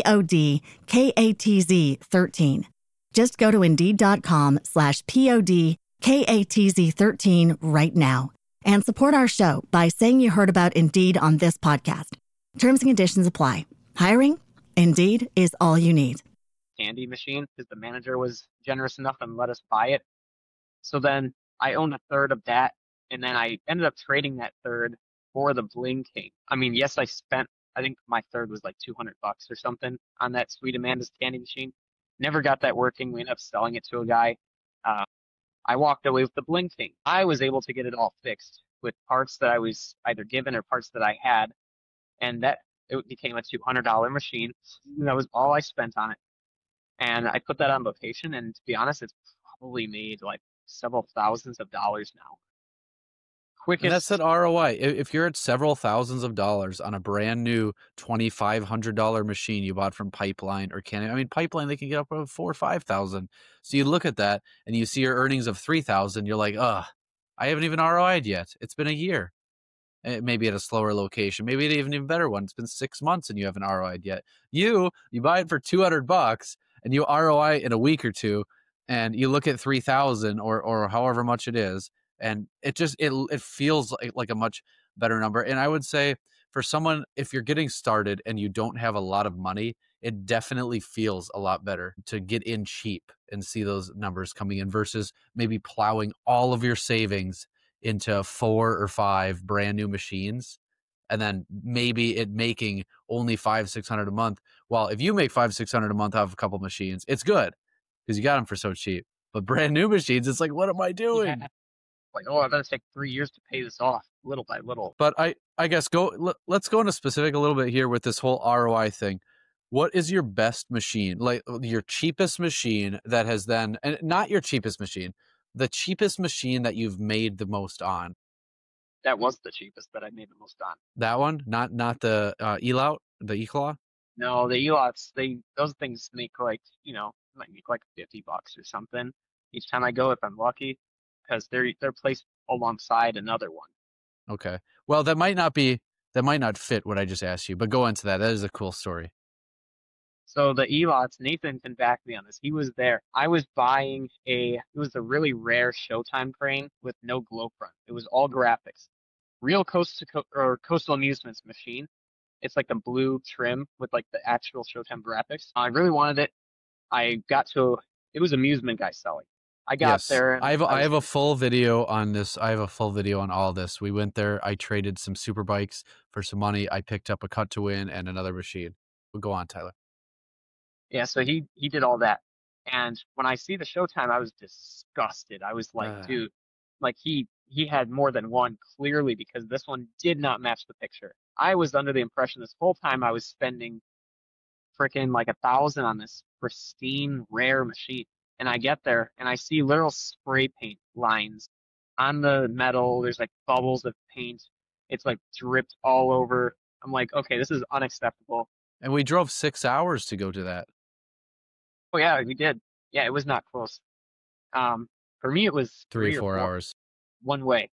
P-O-D-K-A-T-Z 13. Just go to Indeed.com slash P-O-D-K-A-T-Z 13 right now and support our show by saying you heard about Indeed on this podcast. Terms and conditions apply. Hiring? Indeed is all you need. Candy machine because the manager was generous enough and let us buy it. So then I owned a third of that, and then I ended up trading that third for the Bling King. I mean, yes, I spent, I think my third was like two hundred bucks or something on that Sweet Amanda's candy machine. Never got that working. We ended up selling it to a guy. Uh, I walked away with the Bling King. I was able to get it all fixed with parts that I was either given or parts that I had, and that it became a two hundred dollar machine. And that was all I spent on it. And I put that on location, and to be honest, it's probably made like several thousands of dollars now. Quickest. And that's that R O I. If if you're at several thousands of dollars on a brand new twenty-five hundred dollars machine you bought from Pipeline or Canon, I mean, Pipeline, they can get up to four or five thousand. So you look at that and you see your earnings of three thousand. You're like, ugh, I haven't even R O I'd yet. It's been a year. Eh, Maybe at a slower location, maybe at even even better one. It's been six months and you haven't R O I'd yet. You, you buy it for two hundred bucks and you R O I in a week or two, and you look at three thousand or or however much it is, and it just it it feels like, like a much better number. And I would say for someone, if you're getting started and you don't have a lot of money, it definitely feels a lot better to get in cheap and see those numbers coming in versus maybe plowing all of your savings into four or five brand new machines, and then maybe it making only five, six hundred a month. Well, if you make five, six hundred a month off a couple machines, it's good because you got them for so cheap. But brand new machines, it's like, what am I doing? Yeah. Like, oh, I gotta take three years to pay this off, little by little. But I, I guess go. Let, let's go into specific a little bit here with this whole R O I thing. What is your best machine, like your cheapest machine that has then, and not your cheapest machine, the cheapest machine that you've made the most on? That was the cheapest that I made the most on. That one, not not the uh, E-Lout, the E-Claw. No, the E-Lots, they those things make like, you know, might make like fifty bucks or something each time I go if I'm lucky, because they're they're placed alongside another one. Okay, well that might not be that might not fit what I just asked you, but go into that. That is a cool story. So the E-Lots, Nathan can back me on this. He was there. I was buying a, it was a really rare Showtime crane with no glow front. It was all graphics. Real coast to co- or Coastal Amusements machine. It's like the blue trim with like the actual Showtime graphics. I really wanted it. I got to, it was Amusement Guy selling. I got Yes. there. I have I was- have a full video on this. I have a full video on all this. We went there. I traded some super bikes for some money. I picked up a cut to win and another machine. We'll go on, Tyler. Yeah, so he he did all that. And when I see the Showtime, I was disgusted. I was like, Ah. dude, like he he had more than one clearly because this one did not match the picture. I was under the impression this whole time I was spending freaking like a thousand on this pristine rare machine. And I get there and I see literal spray paint lines on the metal. There's like bubbles of paint. It's like dripped all over. I'm like, okay, this is unacceptable. And we drove six hours to go to that. Oh yeah, we did. Yeah, it was not close. Um, for me, it was Three, three or four hours. one way.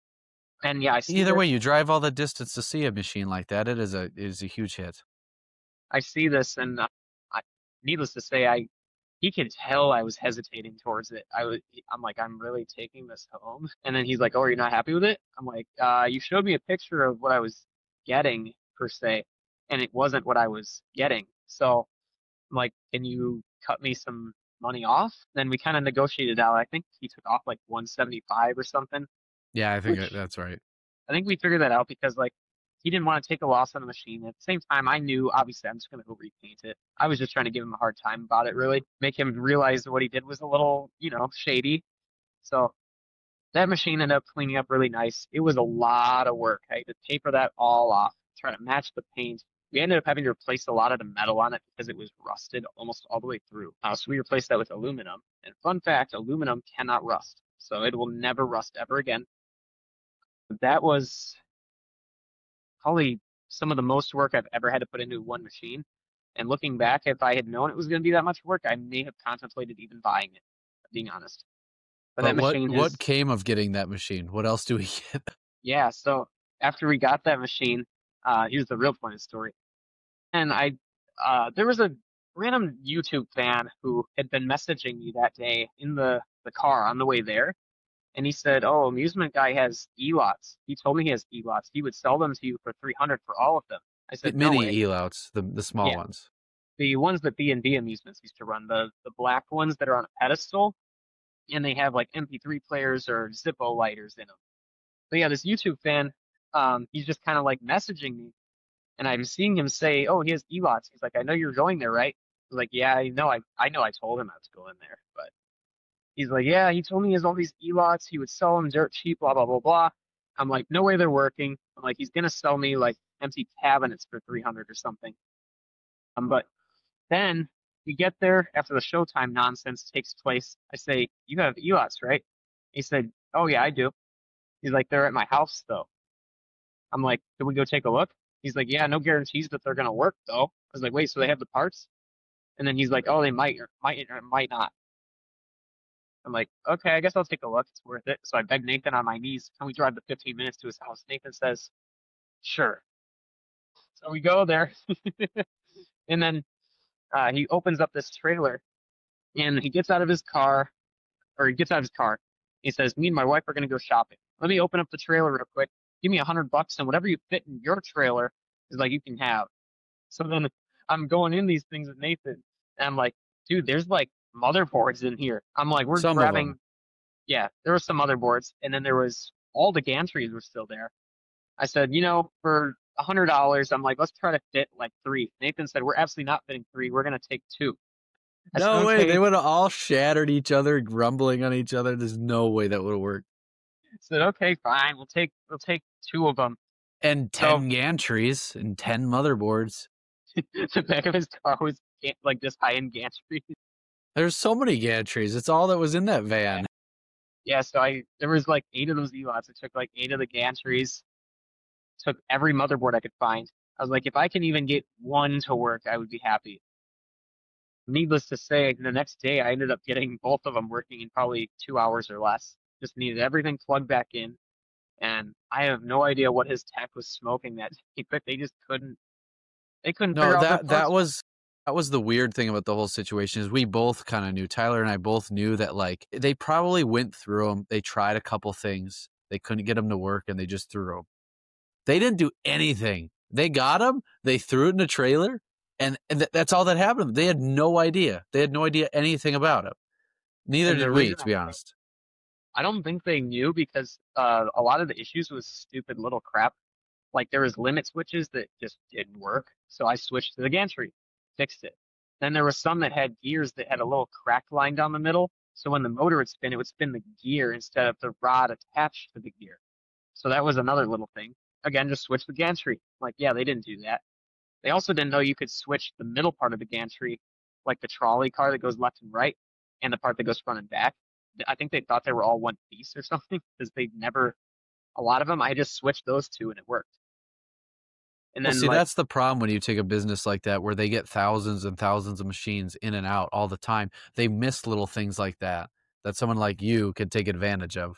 And yeah, I see Either this, way, you drive all the distance to see a machine like that. It is a it is a huge hit. I see this, and uh, I, needless to say, I he could tell I was hesitating towards it. I was, I'm like, I'm really taking this home. And then he's like, oh, you're not happy with it? I'm like, uh, you showed me a picture of what I was getting per se, and it wasn't what I was getting. So I'm like, can you cut me some money off? Then we kind of negotiated out. I think he took off like one seventy-five or something. Yeah, I think Which- that's right. I think we figured that out because like he didn't want to take a loss on the machine. At the same time, I knew obviously I'm just going to go repaint it. I was just trying to give him a hard time about it, really make him realize what he did was a little, you know, shady. So that machine ended up cleaning up really nice. It was a lot of work. I had to taper that all off, try to match the paint. We ended up having to replace a lot of the metal on it because it was rusted almost all the way through. Uh, so we replaced that with aluminum. And fun fact, aluminum cannot rust. So it will never rust ever again. That was probably some of the most work I've ever had to put into one machine. And looking back, if I had known it was going to be that much work, I may have contemplated even buying it, being honest. But, But that what machine what is, came of getting that machine? What else do we get? yeah, so after we got that machine, uh, here's the real point of the story. And I, uh, there was a random YouTube fan who had been messaging me that day in the, the car on the way there. And he said, oh, Amusement Guy has E-Lots. He told me he has E-Lots. He would sell them to you for three hundred for all of them. I said, no Mini way. E-Louts, the the small Yeah. ones. The ones that B and B Amusements used to run, the the black ones that are on a pedestal, and they have like M P three players or Zippo lighters in them. But yeah, this YouTube fan, um, he's just kind of like messaging me, and I'm seeing him say, "Oh, he has E-Lots." He's like, "I know you're going there, right?" I was like, "Yeah, I know. I I know. I told him I was going there, but." He's like, yeah, he told me he has all these E-Lots. He would sell them dirt cheap, blah, blah, blah, blah. I'm like, no way they're working. I'm like, he's going to sell me like empty cabinets for three hundred or something. Um, but then we get there after the Showtime nonsense takes place. I say, you have E-Lots, right? He said, oh, yeah, I do. He's like, they're at my house, though. I'm like, can we go take a look? He's like, yeah, no guarantees that they're going to work, though. I was like, wait, so they have the parts? And then he's like, oh, they might or might or might not. I'm like, okay, I guess I'll take a look. It's worth it. So I beg Nathan on my knees, can we drive the fifteen minutes to his house? Nathan says, sure. So we go there. And then uh, he opens up this trailer. And he gets out of his car, or he gets out of his car. He says, me and my wife are going to go shopping. Let me open up the trailer real quick. Give me a hundred bucks, and whatever you fit in your trailer is like you can have. So then I'm going in these things with Nathan. And I'm like, dude, there's like motherboards in here. I'm like, we're Some of grabbing. them. Yeah, there were some motherboards, and then there was all the gantries were still there. I said, you know, for a hundred dollars, I'm like, let's try to fit like three. Nathan said, we're absolutely not fitting three. We're gonna take two. I said, No way. okay. They would have all shattered each other, grumbling on each other. There's no way that would have worked. I said, okay, fine. We'll take we'll take two of them. And So- ten gantries and ten motherboards. The back of his car was ga- like this high-end gantry. There's so many gantries. It's all that was in that van. Yeah, so I there was like eight of those E-Lots. I took like eight of the gantries, took every motherboard I could find. I was like, if I can even get one to work, I would be happy. Needless to say, the next day I ended up getting both of them working in probably two hours or less. Just needed everything plugged back in, and I have no idea what his tech was smoking that day, but they just couldn't. They couldn't No, figure out that the that parts. was that was the weird thing about the whole situation is we both kind of knew. Tyler and I both knew that like they probably went through them. They tried a couple things. They couldn't get them to work, and they just threw them. They didn't do anything. They got them. They threw it in a trailer, and, and th- that's all that happened. They had no idea. They had no idea anything about it. Neither And the did we, reason to be I- honest. I don't think they knew because uh, a lot of the issues was stupid little crap. Like there was limit switches that just didn't work, so I switched to the gantry, fixed it. Then there was some that had gears that had a little crack line down the middle, so when the motor would spin, it would spin the gear instead of the rod attached to the gear. So that was another little thing. Again, just switch the gantry. Like, yeah, they didn't do that. They also didn't know you could switch the middle part of the gantry, like the trolley car that goes left and right, and the part that goes front and back. I think they thought they were all one piece or something because they never, a lot of them, I just switched those two and it worked. And Well, then see, like, that's the problem when you take a business like that where they get thousands and thousands of machines in and out all the time. They miss little things like that that someone like you could take advantage of.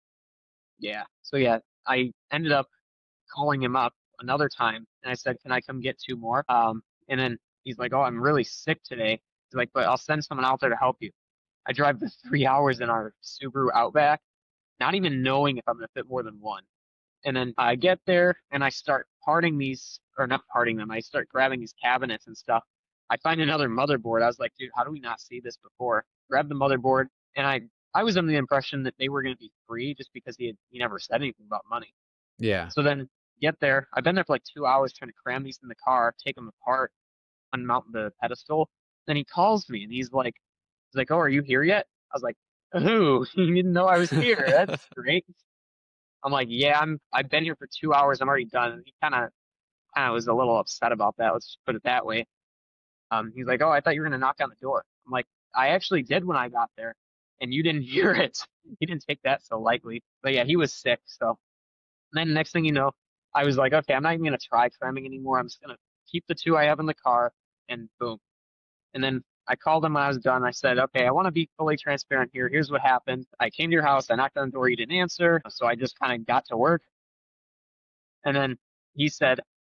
yeah. So yeah, I ended up calling him up another time and I said, can I come get two more? Um, and then he's like, oh, I'm really sick today. He's like, but I'll send someone out there to help you. I drive the three hours in our Subaru Outback, not even knowing if I'm going to fit more than one. And then I get there and I start parting these, or not parting them, I start grabbing these cabinets and stuff. I find another motherboard. I was like, dude, how do we not see this before? Grab the motherboard, and I, I was under the impression that they were going to be free just because he had, he never said anything about money. Yeah. So then get there. I've been there for like two hours trying to cram these in the car, take them apart, unmount the pedestal. Then he calls me and he's like, he's like, oh, are you here yet? I was like, oh, you didn't know I was here. That's great. I'm like, yeah, I'm. I've been here for two hours. I'm already done. And he kind of, kind of was a little upset about that. Let's just put it that way. Um, he's like, oh, I thought you were gonna knock on the door. I'm like, I actually did when I got there, and you didn't hear it. He didn't take that so lightly. But yeah, he was sick. So and then next thing you know, I was like, okay, I'm not even gonna try cramming anymore. I'm just gonna keep the two I have in the car, and boom. And then I called him when I was done. I said, okay, I want to be fully transparent here. Here's what happened. I came to your house. I knocked on the door. You didn't answer. So I just kind of got to work. And then he said,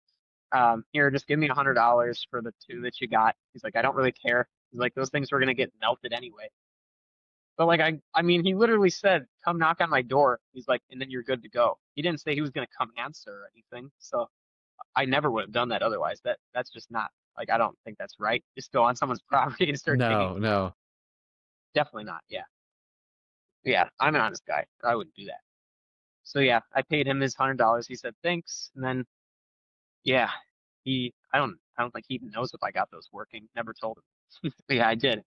um, here, just give me a hundred dollars for the two that you got. He's like, I don't really care. He's like, those things were going to get melted anyway. But like, I, I mean, he literally said, come knock on my door. He's like, and then you're good to go. He didn't say he was going to come answer or anything. So I never would have done that otherwise. That that's just not, like, I don't think that's right. Just go on someone's property and start No, digging. no. Definitely not. Yeah. Yeah. I'm an honest guy. I wouldn't do that. So yeah, I paid him his hundred dollars. He said, thanks. And then, yeah, he, I don't, I don't think he even knows if I got those working. Never told him. But yeah, I did.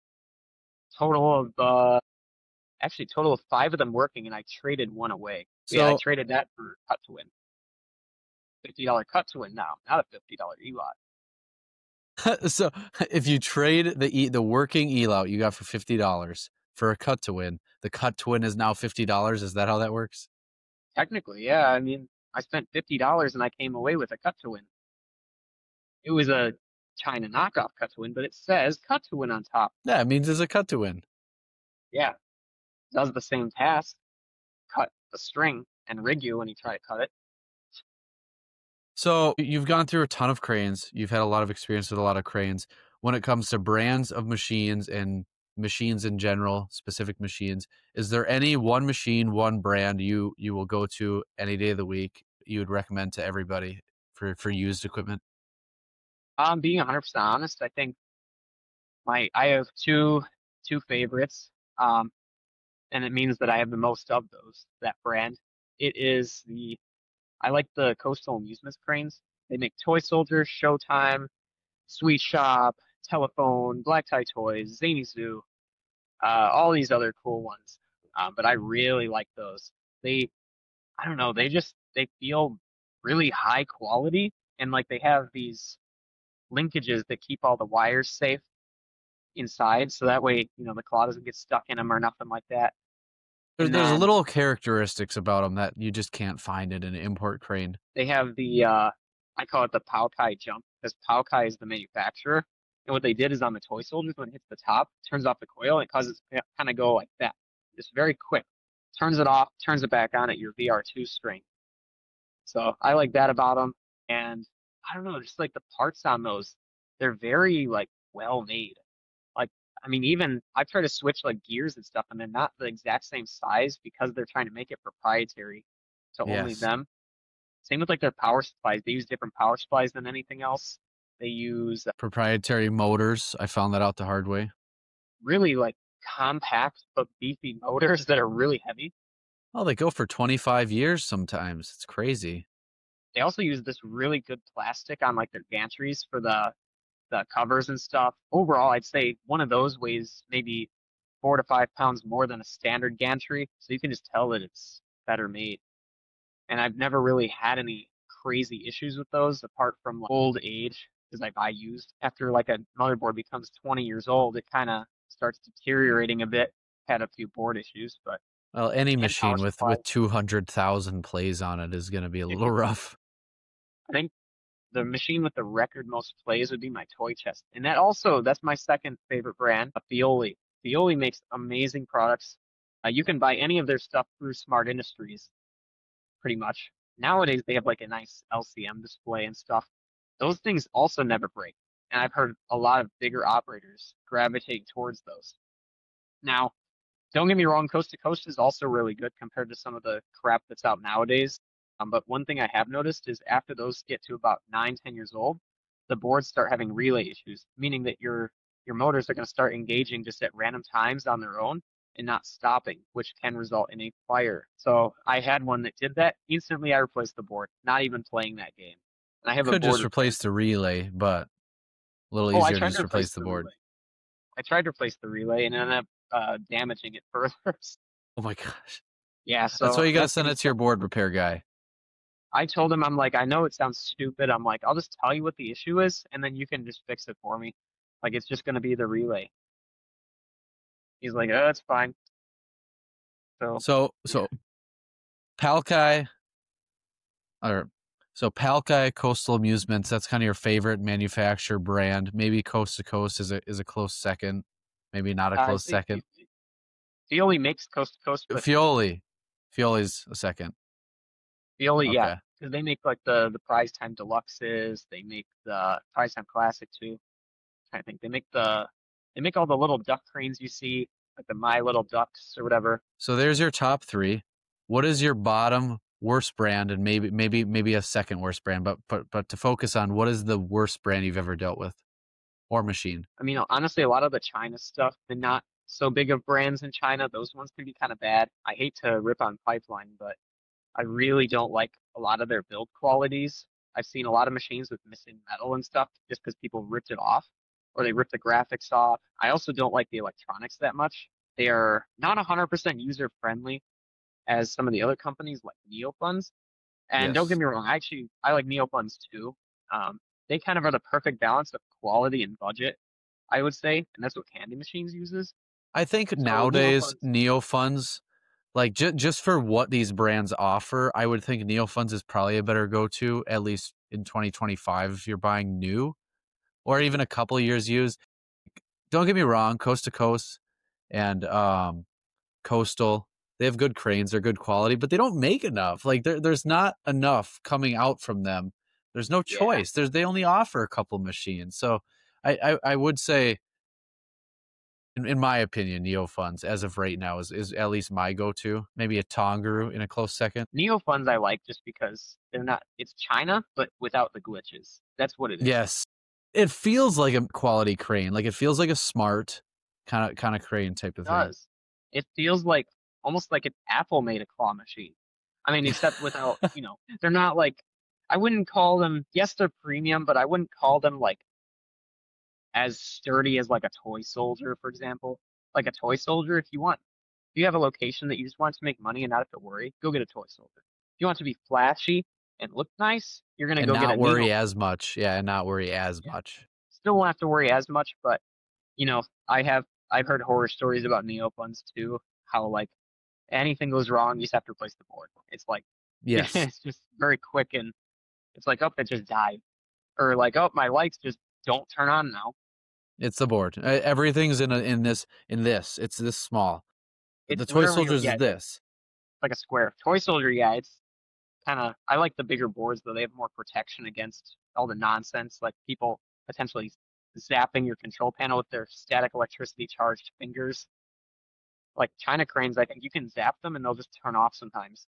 Total of, uh, actually total of five of them working, and I traded one away. So, yeah, I So- traded that for cut to win. fifty dollar cut to win now, not a fifty dollar E-Lot. So if you trade the e, the working E-Lot you got for fifty dollars for a cut to win, the cut to win is now fifty dollars. Is that how that works? Technically, yeah. I mean, I spent fifty dollars and I came away with a cut to win. It was a China knockoff cut to win, but it says cut to win on top. Yeah, it means it's a cut to win. Yeah. Does the same task. Cut the string and rig you when you try to cut it. So you've gone through a ton of cranes. You've had a lot of experience with a lot of cranes. When it comes to brands of machines and machines in general, specific machines, is there any one machine, one brand you you will go to any day of the week you would recommend to everybody for, for used equipment? Um, being one hundred percent honest, I think my I have two two favorites. Um, and it means that I have the most of those, that brand. It is the I like the Coastal Amusements cranes. They make Toy Soldier, Showtime, Sweet Shop, Telephone, Black Tie Toys, Zany Zoo, uh, all these other cool ones. Um, but I really like those. They, I don't know, they just they feel really high quality, and like they have these linkages that keep all the wires safe inside, so that way you know the claw doesn't get stuck in them or nothing like that. There's, And there's then little characteristics about them that you just can't find in an import crane. they have the uh, I call it the Paukai jump, because Paukai is the manufacturer. And what they did is on the Toy Soldiers, when it hits the top, turns off the coil, and it causes it to kind of go like that. Just very quick. Turns it off, turns it back on at your V R two string. So I like that about them. And I don't know, just like the parts on those, they're very like well made. Like, I mean, even I've tried to switch like gears and stuff, and they're not the exact same size because they're trying to make it proprietary to only Yes. them. Same with like their power supplies. They use different power supplies than anything else. They use Proprietary motors. I found that out the hard way. really like compact but beefy motors that are really heavy. Oh, they go for twenty-five years sometimes. It's crazy. They also use this really good plastic on like their gantries for the the covers and stuff. Overall, I'd say one of those weighs maybe four to five pounds more than a standard gantry, so you can just tell that it's better made. And I've never really had any crazy issues with those apart from like, old age, because like I used after like a motherboard becomes twenty years old, it kind of starts deteriorating a bit. Had a few board issues, but Well, any and machine power with, supply. with two hundred thousand plays on it is going to be a little rough. I think the machine with the record most plays would be my toy chest. And that also, that's my second favorite brand, Fioli. Fioli makes amazing products. Uh, you can buy any of their stuff through Smart Industries, pretty much. Nowadays, they have like a nice L C M display and stuff. Those things also never break. And I've heard a lot of bigger operators gravitate towards those. Now, don't get me wrong, Coast to Coast is also really good compared to some of the crap that's out nowadays. Um, but one thing I have noticed is after those get to about nine, ten years old, the boards start having relay issues, meaning that your your motors are going to start engaging just at random times on their own and not stopping, which can result in a fire. So I had one that did that. Instantly, I replaced the board, not even playing that game. And I have Could a board just replace the relay, but a little Oh, I easier to tried just to replace the board. relay. I tried to replace the relay and ended up uh, damaging it further. Oh my gosh. Yeah, so That's why you got to that's send it to your board repair guy. I told him, I'm like, I know it sounds stupid. I'm like, I'll just tell you what the issue is, and then you can just fix it for me. Like, it's just going to be the relay. He's like, oh, it's fine. So, So, so Palkai, or so Palkai Coastal Amusements, that's kind of your favorite manufacturer brand. Maybe Coast to Coast is a is a close second. Maybe not a uh, close Fi- second. Fi- Fioli makes Coast to Coast, but Fioli. Fioli's a second. Fioli, yeah, Okay. because they make like the the Prize Time Deluxes. They make the Prize Time Classic too. I think they make the they make all the little duck cranes you see, like the My Little Ducks or whatever. So there's your top three. What is your bottom worst brand, and maybe maybe maybe a second worst brand, but but but to focus on what is the worst brand you've ever dealt with, or machine? I mean, honestly, a lot of the China stuff, and not so big of brands in China, those ones can be kind of bad. I hate to rip on Pipeline, but I really don't like a lot of their build qualities. I've seen a lot of machines with missing metal and stuff just because people ripped it off or they ripped the graphics off. I also don't like the electronics that much. They are not one hundred percent user friendly as some of the other companies like NeoFunds. And don't Yes. get me wrong, I actually I like NeoFunds too. Um, they kind of are the perfect balance of quality and budget, I would say, and that's what Candy Machines uses. I think So nowadays NeoFunds, Neo Funds, like ju- just for what these brands offer, I would think Neo Funds is probably a better go-to, at least in twenty twenty-five if you're buying new, or even a couple of years used. Don't get me wrong, Coast to Coast and um, Coastal, they have good cranes, they're good quality, but they don't make enough. Like there, there's not enough coming out from them. There's no yeah, choice. There's they only offer a couple machines. So I, I, I would say, in, in my opinion, Neo Funds as of right now is, is at least my go-to. Maybe a Tongaroo in a close second. NeoFunds I like just because they're not. It's China, but without the glitches. That's what it is. Yes, it feels like a quality crane. Like it feels like a smart kind of kind of crane type of It thing. does. It feels like almost like an Apple made a claw machine. I mean, except without, you know, they're not like, I wouldn't call them, yes, they're premium, but I wouldn't call them like as sturdy as like a toy soldier, for example. Like a toy soldier, if you want, if you have a location that you just want to make money and not have to worry, go get a toy soldier. If you want to be flashy and look nice, you're gonna And go get not a worry Neo. as much. Yeah, and not worry as Yeah. much. Still won't have to worry as much, but you know, I have I've heard horror stories about Neofunds too, how like anything goes wrong, you just have to replace the board. It's like Yes. it's just very quick and it's like, oh, it just died. Or like, oh, my lights just don't turn on now. It's the board. Uh, Everything's in a, in this in this. It's this small. It's The toy literally soldiers yeah, is it's this. like a square. Toy Soldier, yeah, it's kind of I like the bigger boards though. They have more protection against all the nonsense, like people potentially zapping your control panel with their static electricity charged fingers. Like China cranes, I think you can zap them and they'll just turn off sometimes.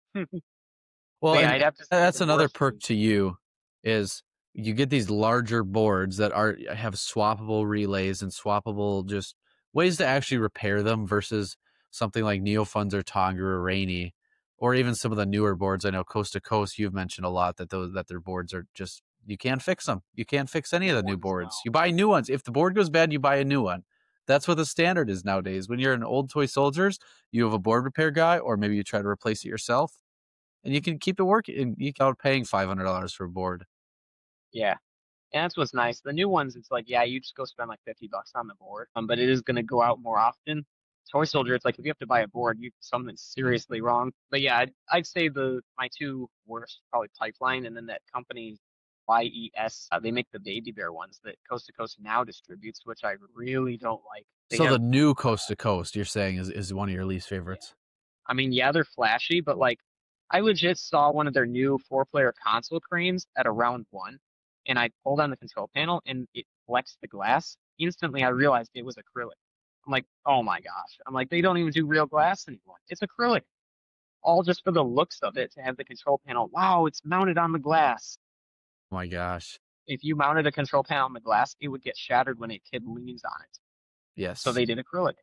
Well, But yeah, and I'd have to say that's the another worst perk is to you is you get these larger boards that are have swappable relays and swappable just ways to actually repair them versus something like Neofunds or Tonga or Rainy, or even some of the newer boards. I know Coast to Coast, you've mentioned a lot that those that their boards are just you can't fix them. You can't fix any of the new ones boards. now. You buy new ones. If the board goes bad, you buy a new one. That's what the standard is nowadays. When you're an old toy soldiers, you have a board repair guy, or maybe you try to replace it yourself, and you can keep it working. You can out paying five hundred dollars for a board. Yeah. And that's what's nice. The new ones, it's like, yeah, you just go spend like fifty bucks on the board, um, but it is going to go out more often. Toy Soldier, it's like if you have to buy a board, you something's seriously wrong. But yeah, I'd, I'd say the my two worst probably Pipeline and then that company Y E S. Uh, they make the Baby Bear ones that Coast to Coast now distributes, which I really don't like. They So have, the new Coast to Coast, you're saying, is, is one of your least favorites. I mean, yeah, they're flashy, but like I legit saw one of their new four-player console cranes at a round one, and I pulled on the control panel and it flexed the glass. Instantly, I realized it was acrylic. I'm like, oh my gosh. I'm like, they don't even do real glass anymore. It's acrylic. All just for the looks of it to have the control panel. Wow, it's mounted on the glass. Oh my gosh. If you mounted a control panel on the glass, it would get shattered when a kid leans on it. Yes. So they did acrylic.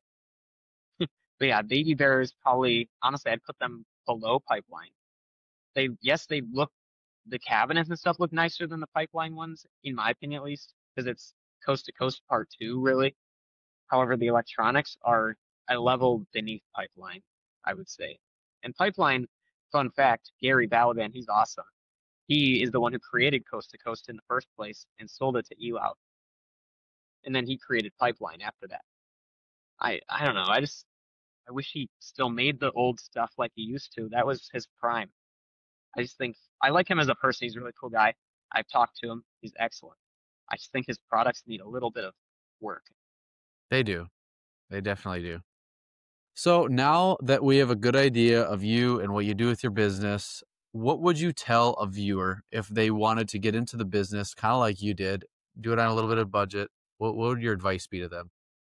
But yeah, Baby Bear is probably, honestly, I'd put them below Pipeline. They, yes, they look, the cabinets and stuff look nicer than the Pipeline ones, in my opinion at least, because it's Coast to Coast Part two, really. However, the electronics are a level beneath Pipeline, I would say. And Pipeline, fun fact, Gary Balaban, he's awesome. He is the one who created Coast to Coast in the first place and sold it to Elout. And then he created Pipeline after that. I I don't know. I just I wish he still made the old stuff like he used to. That was his prime. I just think I like him as a person. He's a really cool guy. I've talked to him. He's excellent. I just think his products need a little bit of work. They do. They definitely do. So now that we have a good idea of you and what you do with your business, what would you tell a viewer if they wanted to get into the business, kind of like you did, do it on a little bit of budget? What, what would your advice be to them?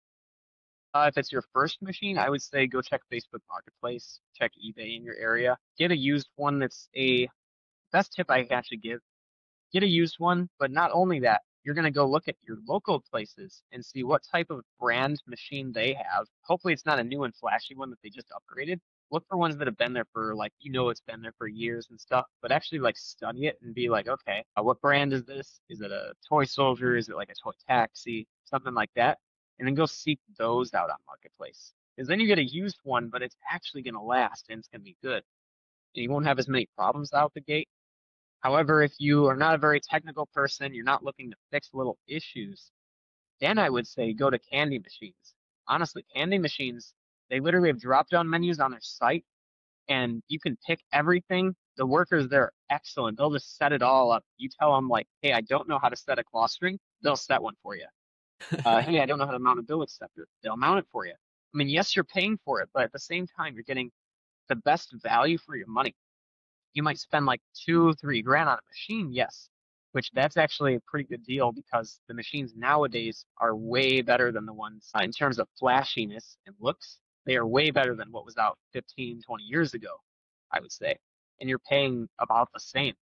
Uh, if it's your first machine, I would say go check Facebook Marketplace, check eBay in your area. Get a used one that's a best tip I can actually give. Get a used one, but not only that, you're going to go look at your local places and see what type of brand machine they have. Hopefully it's not a new and flashy one that they just upgraded. Look for ones that have been there for like, you know, it's been there for years and stuff, but actually like study it and be like, okay, uh, what brand is this? Is it a Toy Soldier? Is it like a Toy Taxi? Something like that. And then go seek those out on Marketplace. Because then you get a used one, but it's actually going to last and it's going to be good. And you won't have as many problems out the gate. However, if you are not a very technical person, you're not looking to fix little issues, then I would say go to Candy Machines. Honestly, Candy Machines, they literally have drop-down menus on their site, and you can pick everything. The workers there are excellent. They'll just set it all up. You tell them, like, hey, I don't know how to set a claw string. They'll set one for you. Uh, hey, I don't know how to mount a bill acceptor. They'll mount it for you. I mean, yes, you're paying for it, but at the same time, you're getting the best value for your money. You might spend like two, three grand on a machine, yes, which that's actually a pretty good deal because the machines nowadays are way better than the ones uh, in terms of flashiness and looks. They are way better than what was out fifteen, twenty years ago, I would say. And you're paying about the same.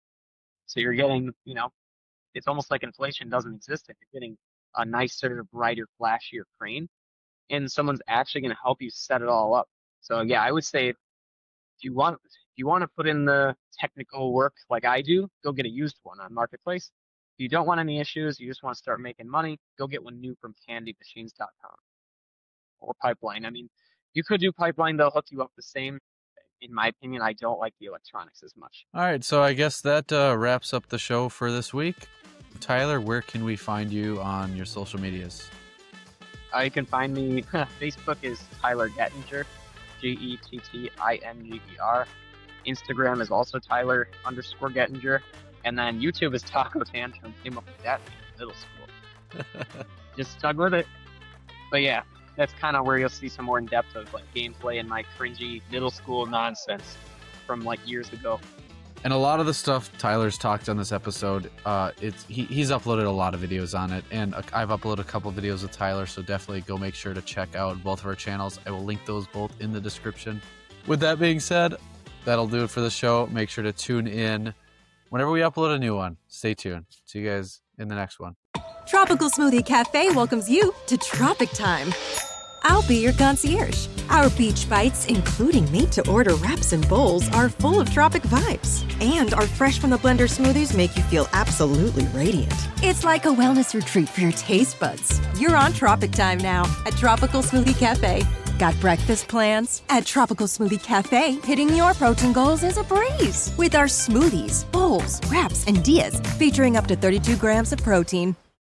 So you're getting, you know, it's almost like inflation doesn't exist. If you're getting a nicer, brighter, flashier crane, and someone's actually going to help you set it all up. So yeah, I would say if you want, If you want to put in the technical work like I do, go get a used one on Marketplace. If you don't want any issues, you just want to start making money, go get one new from candy machines dot com or Pipeline. I mean, you could do Pipeline, they'll hook you up the same. In my opinion, I don't like the electronics as much. All right, so I guess that uh, wraps up the show for this week. Tyler, where can we find you on your social medias? Uh, you can find me, Facebook is Tyler Gettinger, G E T T I N G E R. Instagram is also Tyler underscore Gettinger. And then YouTube is Taco Tantrum. Came up with that in middle school. Just stuck with it. But yeah, that's kind of where you'll see some more in depth of like gameplay and my cringy middle school nonsense from like years ago. And a lot of the stuff Tyler's talked on this episode, uh, it's he, he's uploaded a lot of videos on it, and I've uploaded a couple videos with Tyler, so definitely go make sure to check out both of our channels. I will link those both in the description. With that being said, that'll do it for the show. Make sure to tune in whenever we upload a new one. Stay tuned. See you guys in the next one. Tropical Smoothie Cafe welcomes you to Tropic Time. I'll be your concierge. Our beach bites, including made-to-order wraps and bowls, are full of tropic vibes. And our fresh-from-the-blender smoothies make you feel absolutely radiant. It's like a wellness retreat for your taste buds. You're on Tropic Time now at Tropical Smoothie Cafe. Got breakfast plans? At Tropical Smoothie Cafe, hitting your protein goals is a breeze. With our smoothies, bowls, wraps, and dias featuring up to thirty-two grams of protein.